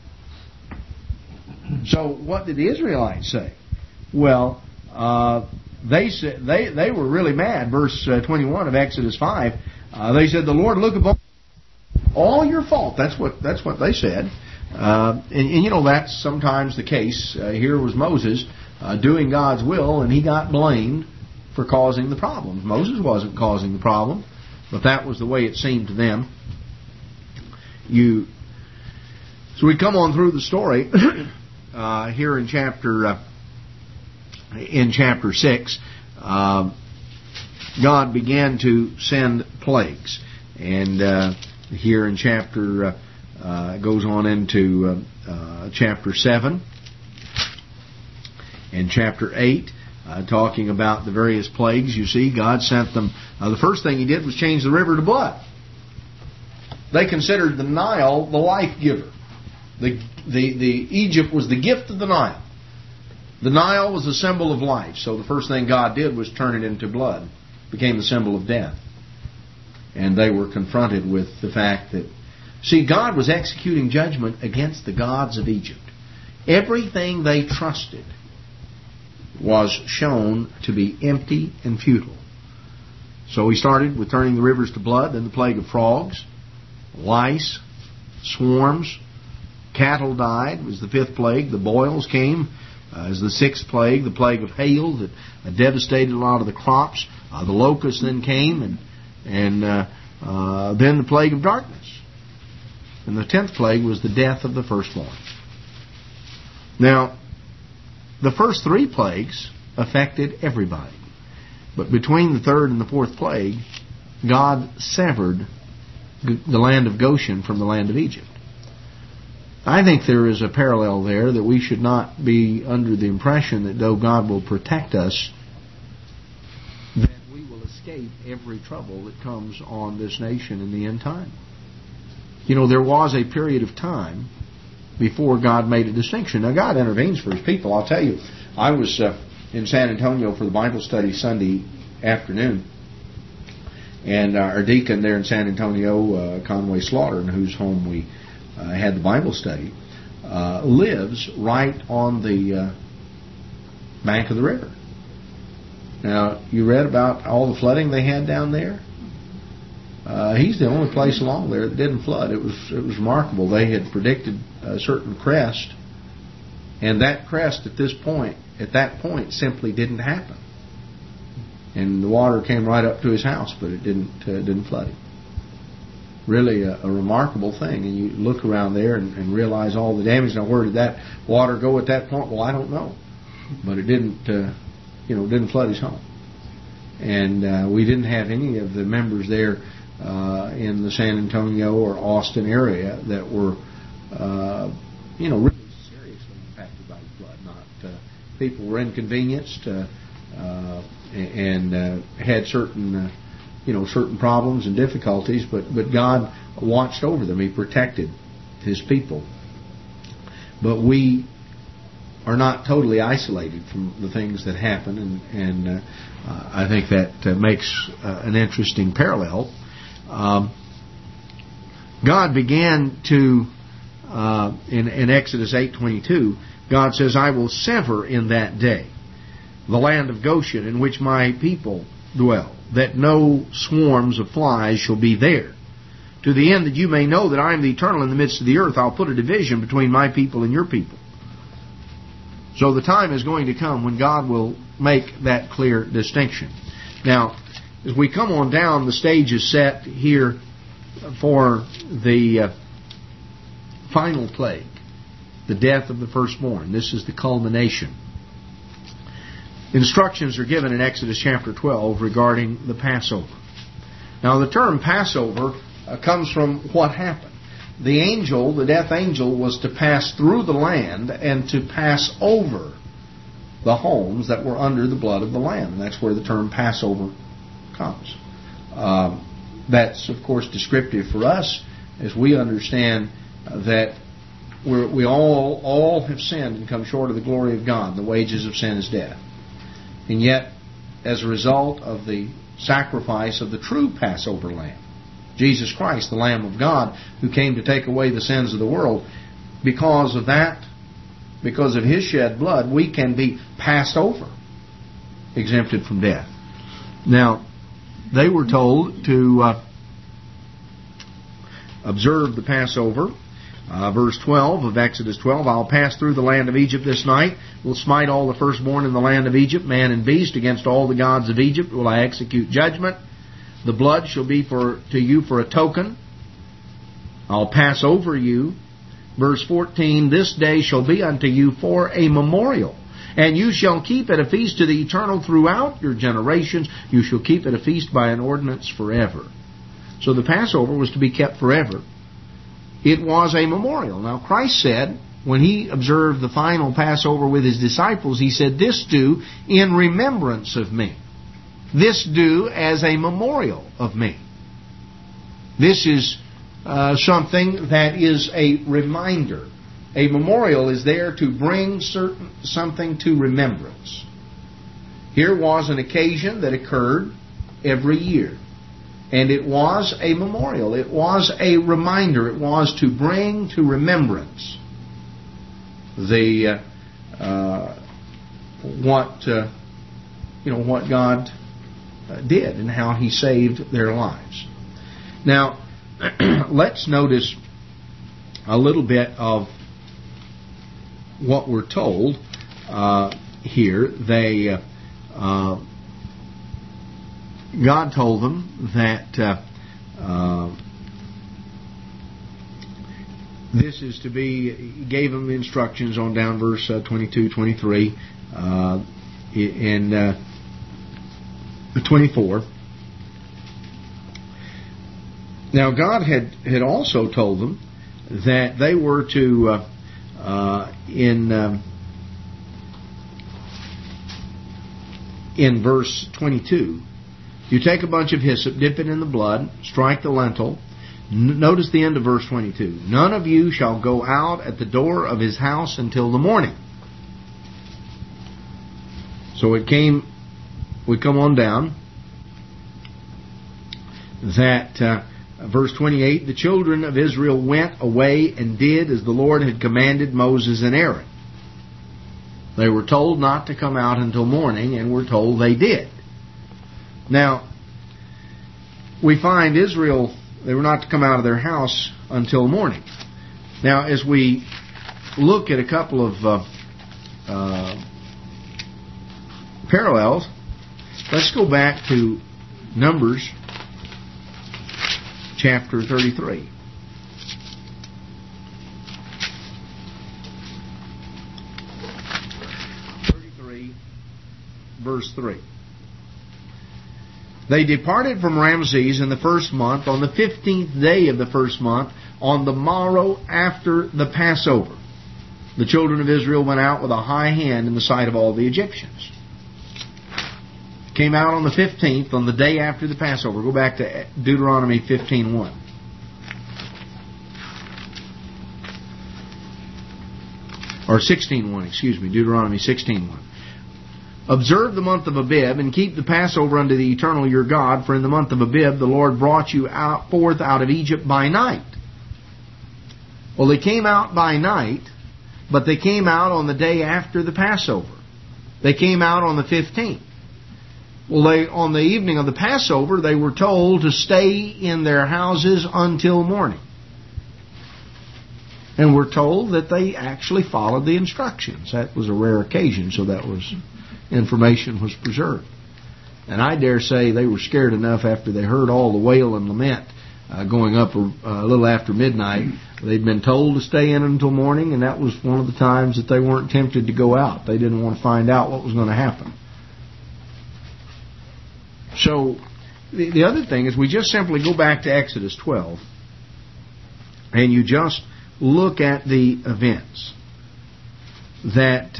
So what did the Israelites say? Well, they said they were really mad. Verse 21 of Exodus 5. They said, "The Lord look upon all your fault." That's what they said. And that's sometimes the case. Here was Moses doing God's will, and he got blamed for causing the problem. Moses wasn't causing the problem, but that was the way it seemed to them. So we come on through the story here in chapter 6. God began to send plagues, and here in chapter goes on into chapter 7 and chapter 8. Talking about the various plagues, you see, God sent them. The first thing He did was change the river to blood. They considered the Nile the life giver. The Egypt was the gift of the Nile. The Nile was a symbol of life. So the first thing God did was turn it into blood. It became the symbol of death. And they were confronted with the fact that, see, God was executing judgment against the gods of Egypt. Everything they trusted was shown to be empty and futile. So He started with turning the rivers to blood, then the plague of frogs, lice, swarms, cattle died was the 5th plague. The boils came as the 6th plague, the plague of hail that devastated a lot of the crops. The locusts then came, and then the plague of darkness. And the 10th plague was the death of the firstborn. Now, the first 3 plagues affected everybody. But between the 3rd and the 4th plague, God severed the land of Goshen from the land of Egypt. I think there is a parallel there, that we should not be under the impression that though God will protect us, that we will escape every trouble that comes on this nation in the end time. There was a period of time before God made a distinction. Now, God intervenes for His people. I'll tell you, I was in San Antonio for the Bible study Sunday afternoon, and our deacon there in San Antonio, Conway Slaughter, in whose home we had the Bible study, lives right on the bank of the river. Now, you read about all the flooding they had down there. He's the only place along there that didn't flood. It was remarkable. They had predicted a certain crest, and that crest at that point, simply didn't happen. And the water came right up to his house, but it didn't flood him. Really a remarkable thing. And you look around there and realize all the damage. Now, where did that water go at that point? Well, I don't know, but it didn't flood his home. And we didn't have any of the members there in the San Antonio or Austin area that were, really seriously impacted by the flood. Not people were inconvenienced and had certain problems and difficulties, but God watched over them. He protected His people. But we are not totally isolated from the things that happen, and I think that makes an interesting parallel. God began to, in Exodus 8:22, God says, "I will sever in that day the land of Goshen in which my people dwell, that no swarms of flies shall be there. To the end that you may know that I am the Eternal in the midst of the earth, I'll put a division between my people and your people." So the time is going to come when God will make that clear distinction. Now, as we come on down, the stage is set here for the final plague, the death of the firstborn. This is the culmination. Instructions are given in Exodus chapter 12 regarding the Passover. Now, the term Passover comes from what happened. The angel, the death angel, was to pass through the land and to pass over the homes that were under the blood of the Lamb. And that's where the term Passover comes. That's, of course, descriptive for us as we understand that we all have sinned and come short of the glory of God. The wages of sin is death. And yet, as a result of the sacrifice of the true Passover Lamb, Jesus Christ, the Lamb of God, who came to take away the sins of the world, because of that, because of His shed blood, we can be passed over, exempted from death. Now, they were told to observe the Passover. Verse 12 of Exodus 12, "I'll pass through the land of Egypt this night, will smite all the firstborn in the land of Egypt, man and beast, against all the gods of Egypt will I execute judgment. The blood shall be to you for a token. I'll pass over you." Verse 14, "This day shall be unto you for a memorial, and you shall keep it a feast to the Eternal throughout your generations. You shall keep it a feast by an ordinance forever." So the Passover was to be kept forever. It was a memorial. Now, Christ said, when He observed the final Passover with His disciples, He said, "This do in remembrance of me." This do as a memorial of me. This is something that is a reminder. A memorial is there to bring something to remembrance. Here was an occasion that occurred every year. And it was a memorial. It was a reminder. It was to bring to remembrance what God did and how He saved their lives. Now, let's notice a little bit of what we're told here. God told them that this is to be, He gave them the instructions on down verse 22, 23, and 24. Now, God had also told them that they were to, in verse 22, you take a bunch of hyssop, dip it in the blood, strike the lintel. Notice the end of verse 22. "None of you shall go out at the door of his house until the morning." So we come on down that Verse 28, the children of Israel went away and did as the Lord had commanded Moses and Aaron. They were told not to come out until morning, and we're told they did. Now, we find Israel, they were not to come out of their house until morning. Now, as we look at a couple of parallels, let's go back to Numbers chapter 33. Verse 3. They departed from Ramses in the first month, on the 15th day of the first month, on the morrow after the Passover. The children of Israel went out with a high hand in the sight of all the Egyptians. Came out on the 15th, on the day after the Passover. Go back to Deuteronomy 15:1. Or 16:1, excuse me, Deuteronomy 16:1. Observe the month of Abib, and keep the Passover unto the Eternal your God, for in the month of Abib the Lord brought you forth out of Egypt by night. Well, they came out by night, but they came out on the day after the Passover. They came out on the 15th. Well, on the evening of the Passover, they were told to stay in their houses until morning. And we're told that they actually followed the instructions. That was a rare occasion, so that was information was preserved. And I dare say they were scared enough after they heard all the wail and lament going up a little after midnight. They'd been told to stay in until morning, and that was one of the times that they weren't tempted to go out. They didn't want to find out what was going to happen. So the other thing is we just simply go back to Exodus 12 and you just look at the events that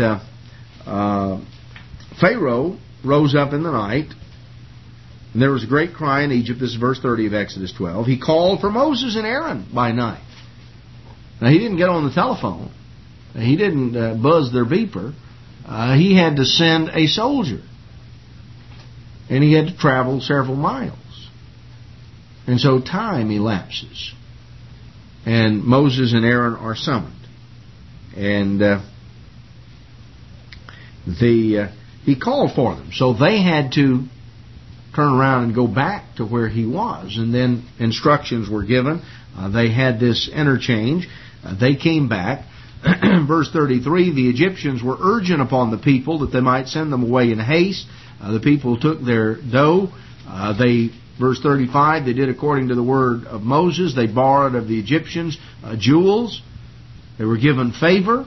Pharaoh rose up in the night, and there was a great cry in Egypt. This is verse 30 of Exodus 12. He called for Moses and Aaron by night. Now, he didn't get on the telephone. He didn't buzz their beeper. He had to send a soldier. And he had to travel several miles. And so time elapses. And Moses and Aaron are summoned. And he called for them. So they had to turn around and go back to where he was. And then instructions were given. They had this interchange. They came back. Verse 33, the Egyptians were urgent upon the people that they might send them away in haste. The people took their dough. Verse 35, they did according to the word of Moses. They borrowed of the Egyptians jewels. They were given favor.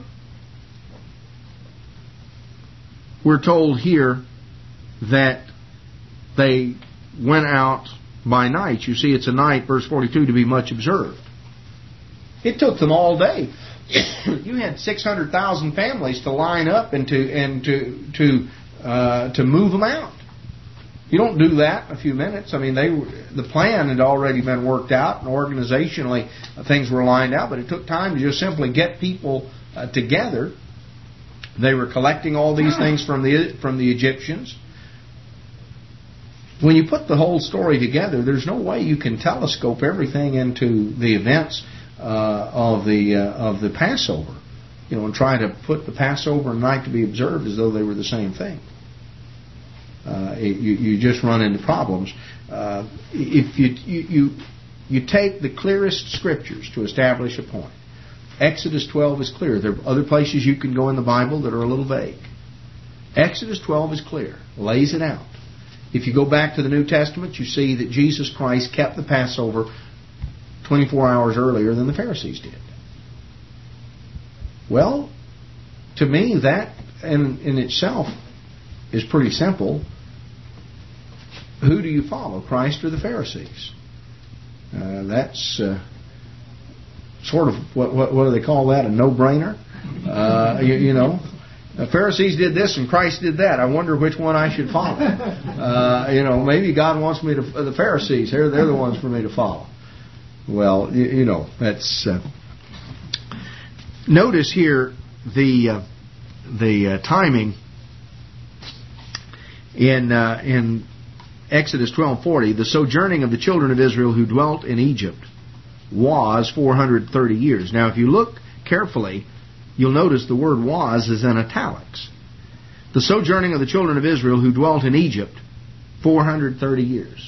We're told here that they went out by night. You see, it's a night, verse 42, to be much observed. It took them all day. You had 600,000 families to line up and to move them out. You don't do that in a few minutes. I mean, the plan had already been worked out, and organizationally things were lined out, but it took time to just simply get people together. They were collecting all these things from the Egyptians. When you put the whole story together, there's no way you can telescope everything into the events of the Passover, and try to put the Passover and night to be observed as though they were the same thing. You just run into problems. If you take the clearest scriptures to establish a point, Exodus 12 is clear. There are other places you can go in the Bible that are a little vague. Exodus 12 is clear, lays it out. If you go back to the New Testament, you see that Jesus Christ kept the Passover 24 hours earlier than the Pharisees did. Well, to me, that in itself is pretty simple. Who do you follow, Christ or the Pharisees? That's sort of, what do they call that, a no-brainer? The Pharisees did this and Christ did that. I wonder which one I should follow. Maybe God wants me to, the Pharisees, they're the ones for me to follow. Well, that's... Notice here the timing in Exodus 12:40, the sojourning of the children of Israel who dwelt in Egypt was 430 years. Now, if you look carefully, you'll notice the word was is in italics. The sojourning of the children of Israel who dwelt in Egypt, 430 years.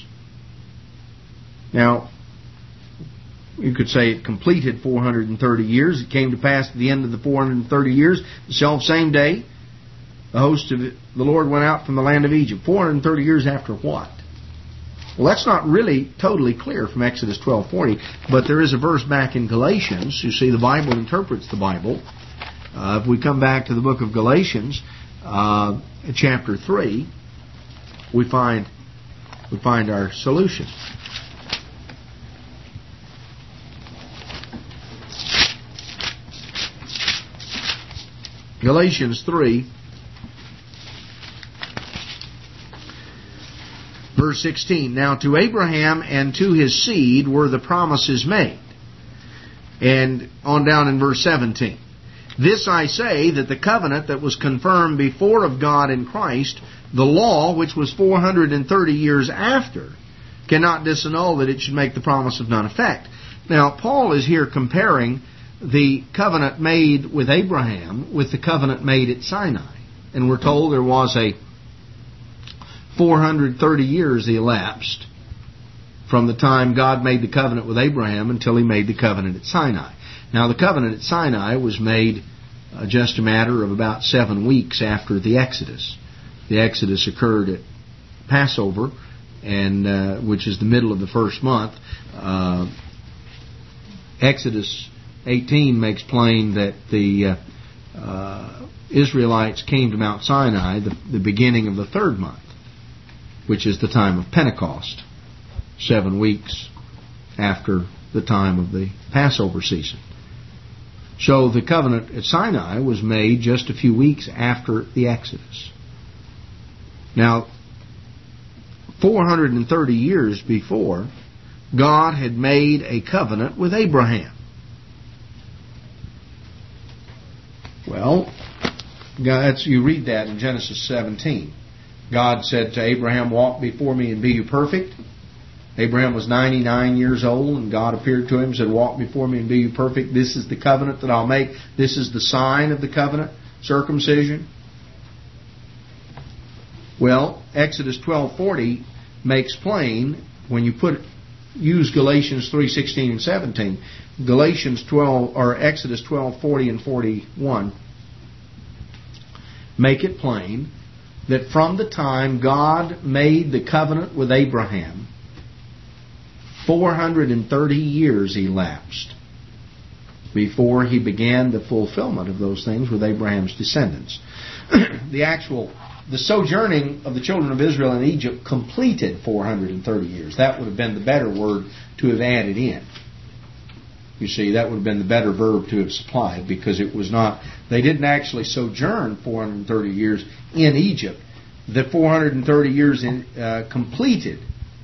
Now, you could say it completed 430 years. It came to pass at the end of the 430 years, the self-same day, the host of the Lord went out from the land of Egypt. 430 years after what? Well, that's not really totally clear from Exodus 12:40, but there is a verse back in Galatians. You see, the Bible interprets the Bible. If we come back to the book of Galatians, chapter 3, we find our solution. Galatians 3, verse 16. Now to Abraham and to his seed were the promises made. And on down in verse 17. This I say, that the covenant that was confirmed before of God in Christ, the law, which was 430 years after, cannot disannul that it should make the promise of none effect. Now, Paul is here comparing the covenant made with Abraham with the covenant made at Sinai. And we're told there was a 430 years elapsed from the time God made the covenant with Abraham until He made the covenant at Sinai. Now, the covenant at Sinai was made just a matter of about 7 weeks after the Exodus. The Exodus occurred at Passover, and which is the middle of the first month. Exodus 18 makes plain that the Israelites came to Mount Sinai the beginning of the third month, which is the time of Pentecost, 7 weeks after the time of the Passover season. So the covenant at Sinai was made just a few weeks after the Exodus. Now, 430 years before, God had made a covenant with Abraham. Well, you read that in Genesis 17. God said to Abraham, walk before me and be you perfect. Abraham was 99 years old, and God appeared to him and said, walk before me and be you perfect. This is the covenant that I'll make. This is the sign of the covenant, circumcision. Well, Exodus 12:40 makes plain, when you use Galatians 3:16 and 17, Exodus 12:40 and 41 make it plain that from the time God made the covenant with Abraham, 430 years elapsed before He began the fulfillment of those things with Abraham's descendants. The sojourning of the children of Israel in Egypt completed 430 years. That would have been the better word to have added in. You see, that would have been the better verb to have supplied, because it was not, they didn't actually sojourn 430 years in Egypt. The 430 years completed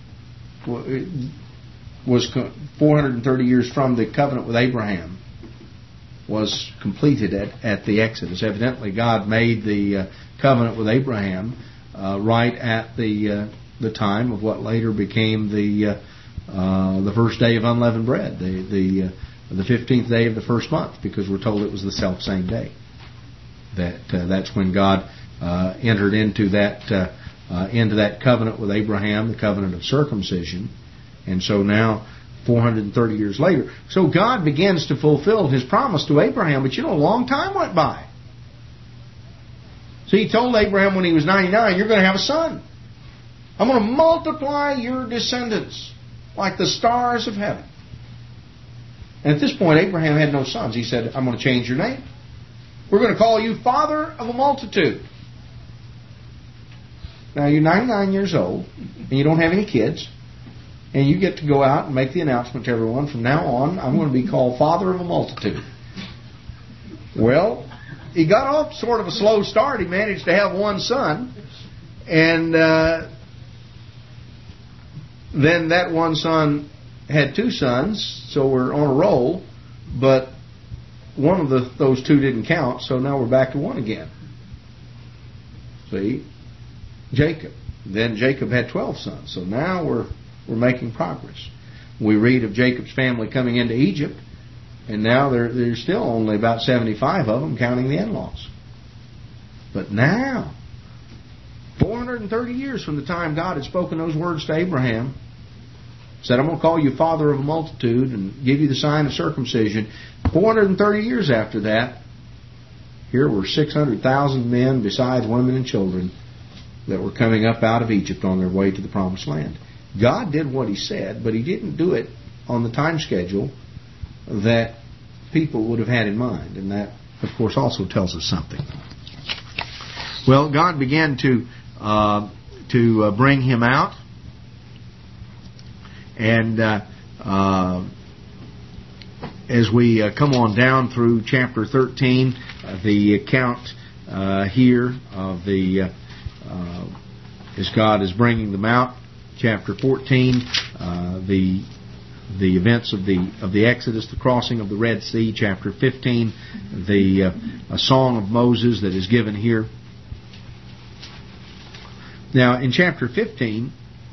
was 430 years from the covenant with Abraham was completed at the Exodus. Evidently, God made the covenant with Abraham right at the time of what later became the first day of unleavened bread, the 15th day of the first month, because we're told it was the self-same day. That's when God entered into that covenant with Abraham, the covenant of circumcision. And so now, 430 years later, so God begins to fulfill His promise to Abraham. But a long time went by. So He told Abraham when he was 99, you're going to have a son. I'm going to multiply your descendants like the stars of heaven. And at this point, Abraham had no sons. He said, I'm going to change your name. We're going to call you father of a multitude. Now, you're 99 years old, and you don't have any kids. And you get to go out and make the announcement to everyone, from now on, I'm going to be called father of a multitude. Well, he got off sort of a slow start. He managed to have one son. And then that one son had two sons, so we're on a roll. But one of those two didn't count, so now we're back to one again. See? Jacob. Then Jacob had 12 sons. So now we're making progress. We read of Jacob's family coming into Egypt, and now there's still only about 75 of them, counting the in-laws. But now, 430 years from the time God had spoken those words to Abraham, said, I'm going to call you father of a multitude and give you the sign of circumcision. 430 years after that, here were 600,000 men besides women and children that were coming up out of Egypt on their way to the Promised Land. God did what He said, but He didn't do it on the time schedule that people would have had in mind. And that, of course, also tells us something. Well, God began to bring him out. And as we come on down through chapter 13, the account here of as God is bringing them out. Chapter 14, the events of the Exodus, the crossing of the Red Sea. Chapter 15, a song of Moses that is given here. Now, in chapter 15,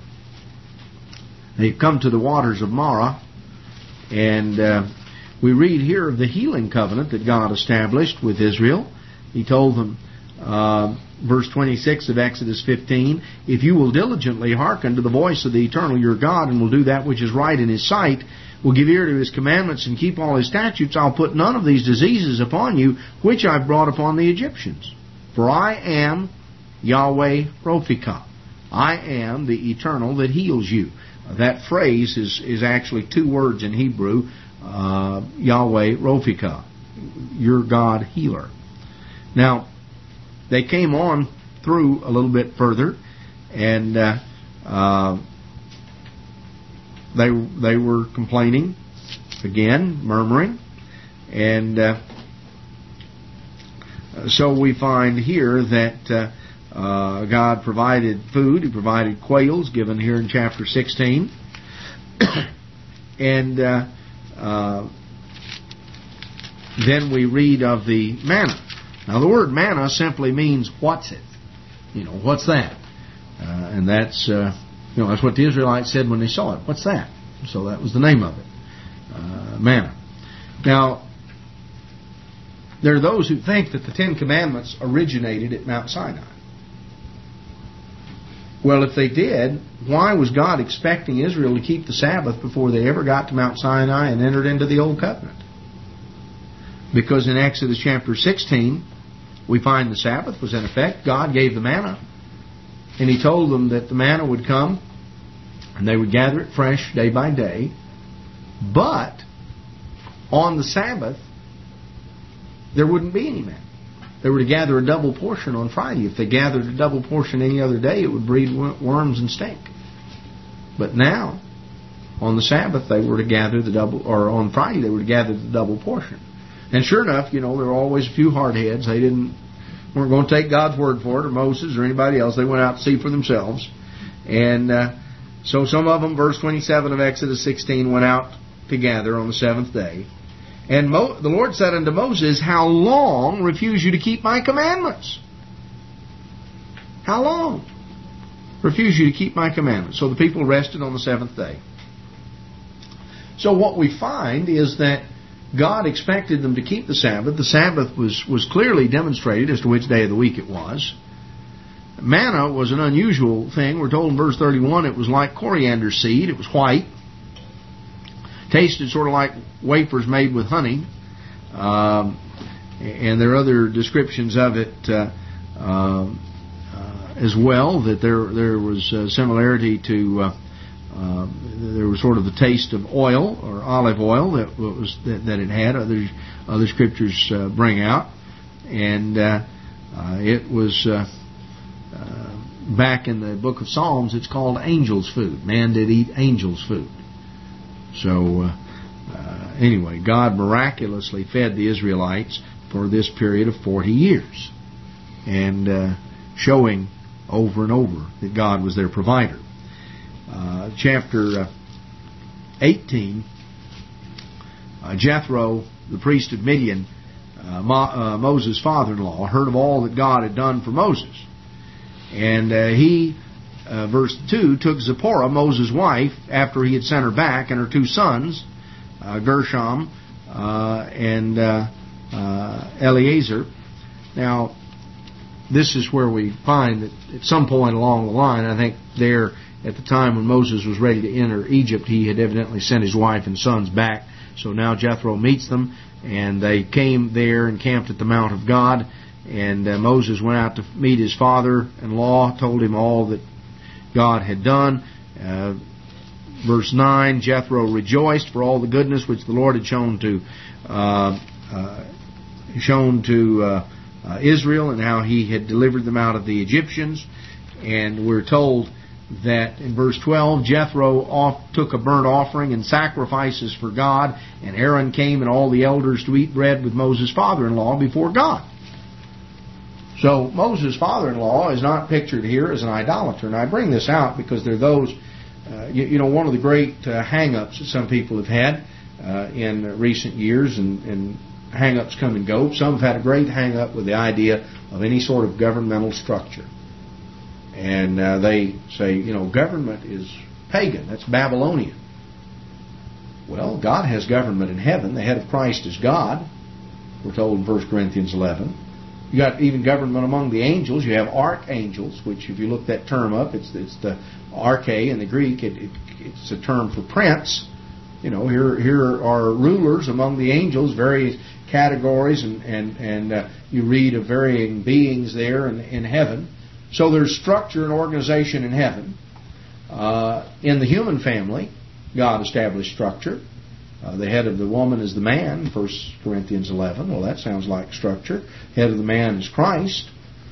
they come to the waters of Marah, and we read here of the healing covenant that God established with Israel. He told them, verse 26 of Exodus 15, if you will diligently hearken to the voice of the Eternal your God, and will do that which is right in His sight, will give ear to His commandments, and keep all His statutes, I'll put none of these diseases upon you, which I've brought upon the Egyptians. For I am Yahweh Rophika. I am the Eternal that heals you. That phrase is actually two words in Hebrew, Yahweh Rophika, your God healer. Now, they came on through a little bit further, and they were complaining again, murmuring, and so we find here that God provided food. He provided quails, given here in chapter 16. And then we read of the manna. Now, the word manna simply means, what's it? What's that? And that's that's what the Israelites said when they saw it. What's that? So that was the name of it, manna. Now, there are those who think that the Ten Commandments originated at Mount Sinai. Well, if they did, why was God expecting Israel to keep the Sabbath before they ever got to Mount Sinai and entered into the Old Covenant? Because in Exodus chapter 16, we find the Sabbath was in effect. God gave the manna, and He told them that the manna would come, and they would gather it fresh day by day. But on the Sabbath, there wouldn't be any manna. They were to gather a double portion on Friday. If they gathered a double portion any other day, it would breed worms and stink. But now, on the Sabbath, they were to gather the double, or on Friday, they were to gather the double portion. And sure enough, there were always a few hardheads. They weren't going to take God's word for it, or Moses, or anybody else. They went out to see for themselves. And so some of them, verse 27 of Exodus 16, went out to gather on the seventh day. And the Lord said unto Moses, how long refuse you to keep my commandments? How long refuse you to keep my commandments? So the people rested on the seventh day. So what we find is that God expected them to keep the Sabbath. The Sabbath was clearly demonstrated as to which day of the week it was. Manna was an unusual thing. We're told in verse 31 it was like coriander seed. It was white. Tasted sort of like wafers made with honey. And there are other descriptions of it as well, that there was similarity to there was sort of the taste of oil or olive oil that it had. Other scriptures bring out, and it was back in the book of Psalms. It's called angels' food. Man did eat angels' food. So anyway, God miraculously fed the Israelites for this period of 40 years, and showing over and over that God was their provider. Chapter 18, Jethro, the priest of Midian, Moses' father-in-law, heard of all that God had done for Moses. And he verse 2, took Zipporah, Moses' wife, after he had sent her back, and her 2 sons, Gershom and Eleazar. Now, this is where we find that at some point along the line, I think there at the time when Moses was ready to enter Egypt, he had evidently sent his wife and sons back. So now Jethro meets them, and they came there and camped at the Mount of God. And Moses went out to meet his father-in-law, told him all that God had done. Verse 9, Jethro rejoiced for all the goodness which the Lord had shown to Israel, and how he had delivered them out of the Egyptians. And we're told that in verse 12, Jethro took a burnt offering and sacrifices for God, and Aaron came and all the elders to eat bread with Moses' father-in-law before God. So Moses' father-in-law is not pictured here as an idolater. And I bring this out because there are those, one of the great hang-ups that some people have had in recent years, and hang-ups come and go. Some have had a great hang-up with the idea of any sort of governmental structure. And they say, government is pagan. That's Babylonian. Well, God has government in heaven. The head of Christ is God. We're told in 1 Corinthians 11. You got even government among the angels. You have archangels, which if you look that term up, it's the arche in the Greek. It's a term for prince. Here are rulers among the angels, various categories, and you read of varying beings there in heaven. So there's structure and organization in heaven. In the human family, God established structure. The head of the woman is the man, 1 Corinthians 11. Well, that sounds like structure. Head of the man is Christ.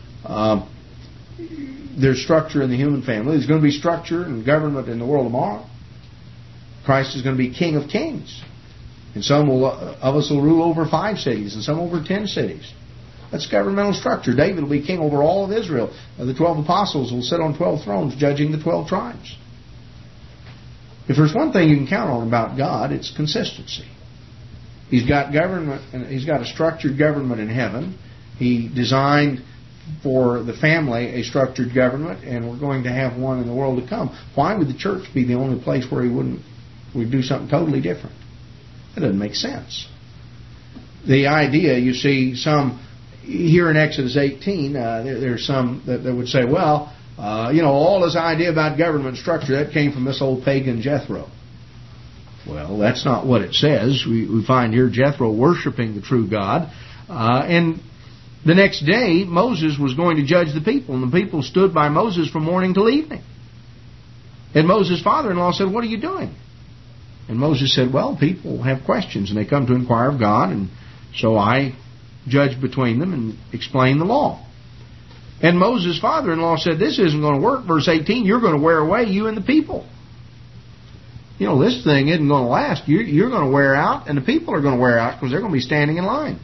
There's structure in the human family. There's going to be structure and government in the world tomorrow. Christ is going to be King of Kings. And some of us will rule over 5 cities, and some over 10 cities. That's governmental structure. David will be king over all of Israel. The 12 apostles will sit on 12 thrones judging the 12 tribes. If there's one thing you can count on about God, it's consistency. He's got government, and He's got a structured government in heaven. He designed for the family a structured government, and we're going to have one in the world to come. Why would the church be the only place where we'd do something totally different? That doesn't make sense. The idea, you see, some here in Exodus 18, there's some that would say, well, all this idea about government structure, that came from this old pagan Jethro. Well, that's not what it says. We find here Jethro worshiping the true God. And the next day, Moses was going to judge the people, and the people stood by Moses from morning till evening. And Moses' father-in-law said, what are you doing? And Moses said, well, people have questions, and they come to inquire of God, and so I judge between them and explain the law. And Moses' father-in-law said, this isn't going to work. Verse 18, you're going to wear away, you and the people. This thing isn't going to last. You're going to wear out, and the people are going to wear out because they're going to be standing in line.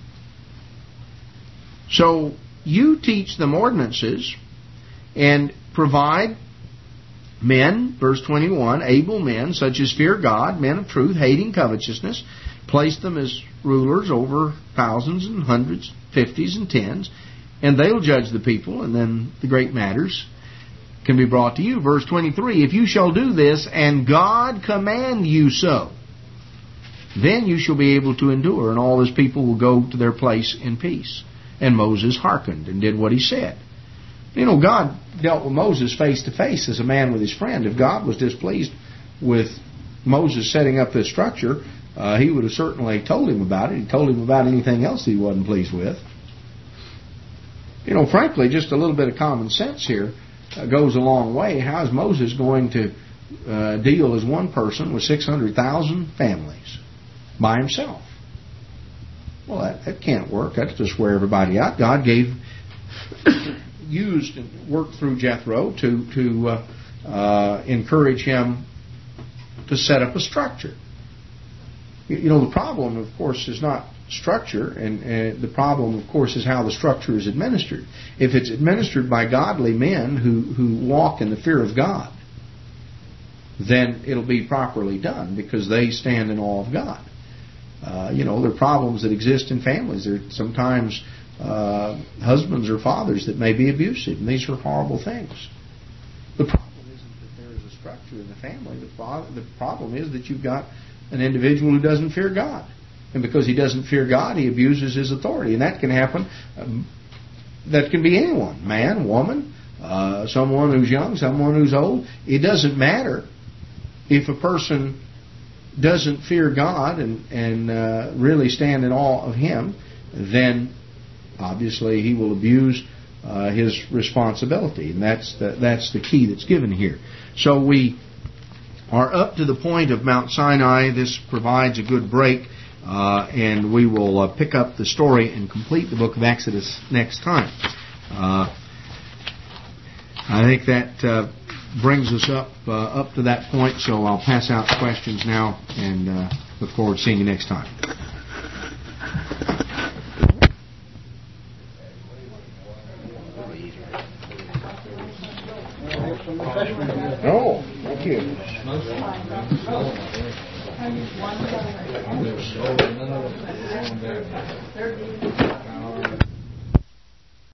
So you teach them ordinances and provide men, verse 21, able men such as fear God, men of truth, hating covetousness. Place them as rulers over thousands and hundreds, 50s and 10s, and they'll judge the people, and then the great matters can be brought to you. Verse 23, if you shall do this, and God command you so, then you shall be able to endure, and all His people will go to their place in peace. And Moses hearkened and did what he said. God dealt with Moses face to face as a man with his friend. If God was displeased with Moses setting up this structure, He would have certainly told him about it. He told him about anything else He wasn't pleased with. Frankly, just a little bit of common sense here goes a long way. How is Moses going to deal as one person with 600,000 families by himself? Well, that can't work. That's just wear everybody out. God used and worked through Jethro to encourage him to set up a structure. The problem, of course, is not structure, and the problem, of course, is how the structure is administered. If it's administered by godly men who walk in the fear of God, then it'll be properly done because they stand in awe of God. There are problems that exist in families. There are sometimes husbands or fathers that may be abusive, and these are horrible things. The problem isn't that there is a structure in the family. The problem is that you've got an individual who doesn't fear God. And because he doesn't fear God, he abuses his authority. And that can happen. That can be anyone, man, woman, someone who's young, someone who's old. It doesn't matter. If a person doesn't fear God and really stand in awe of Him, then obviously he will abuse his responsibility. And that's the key that's given here. So we are up to the point of Mount Sinai. This provides a good break. And we will pick up the story and complete the book of Exodus next time. I think that brings us up to that point, so I'll pass out questions now and look forward to seeing you next time. No, thank you. There's so none of them.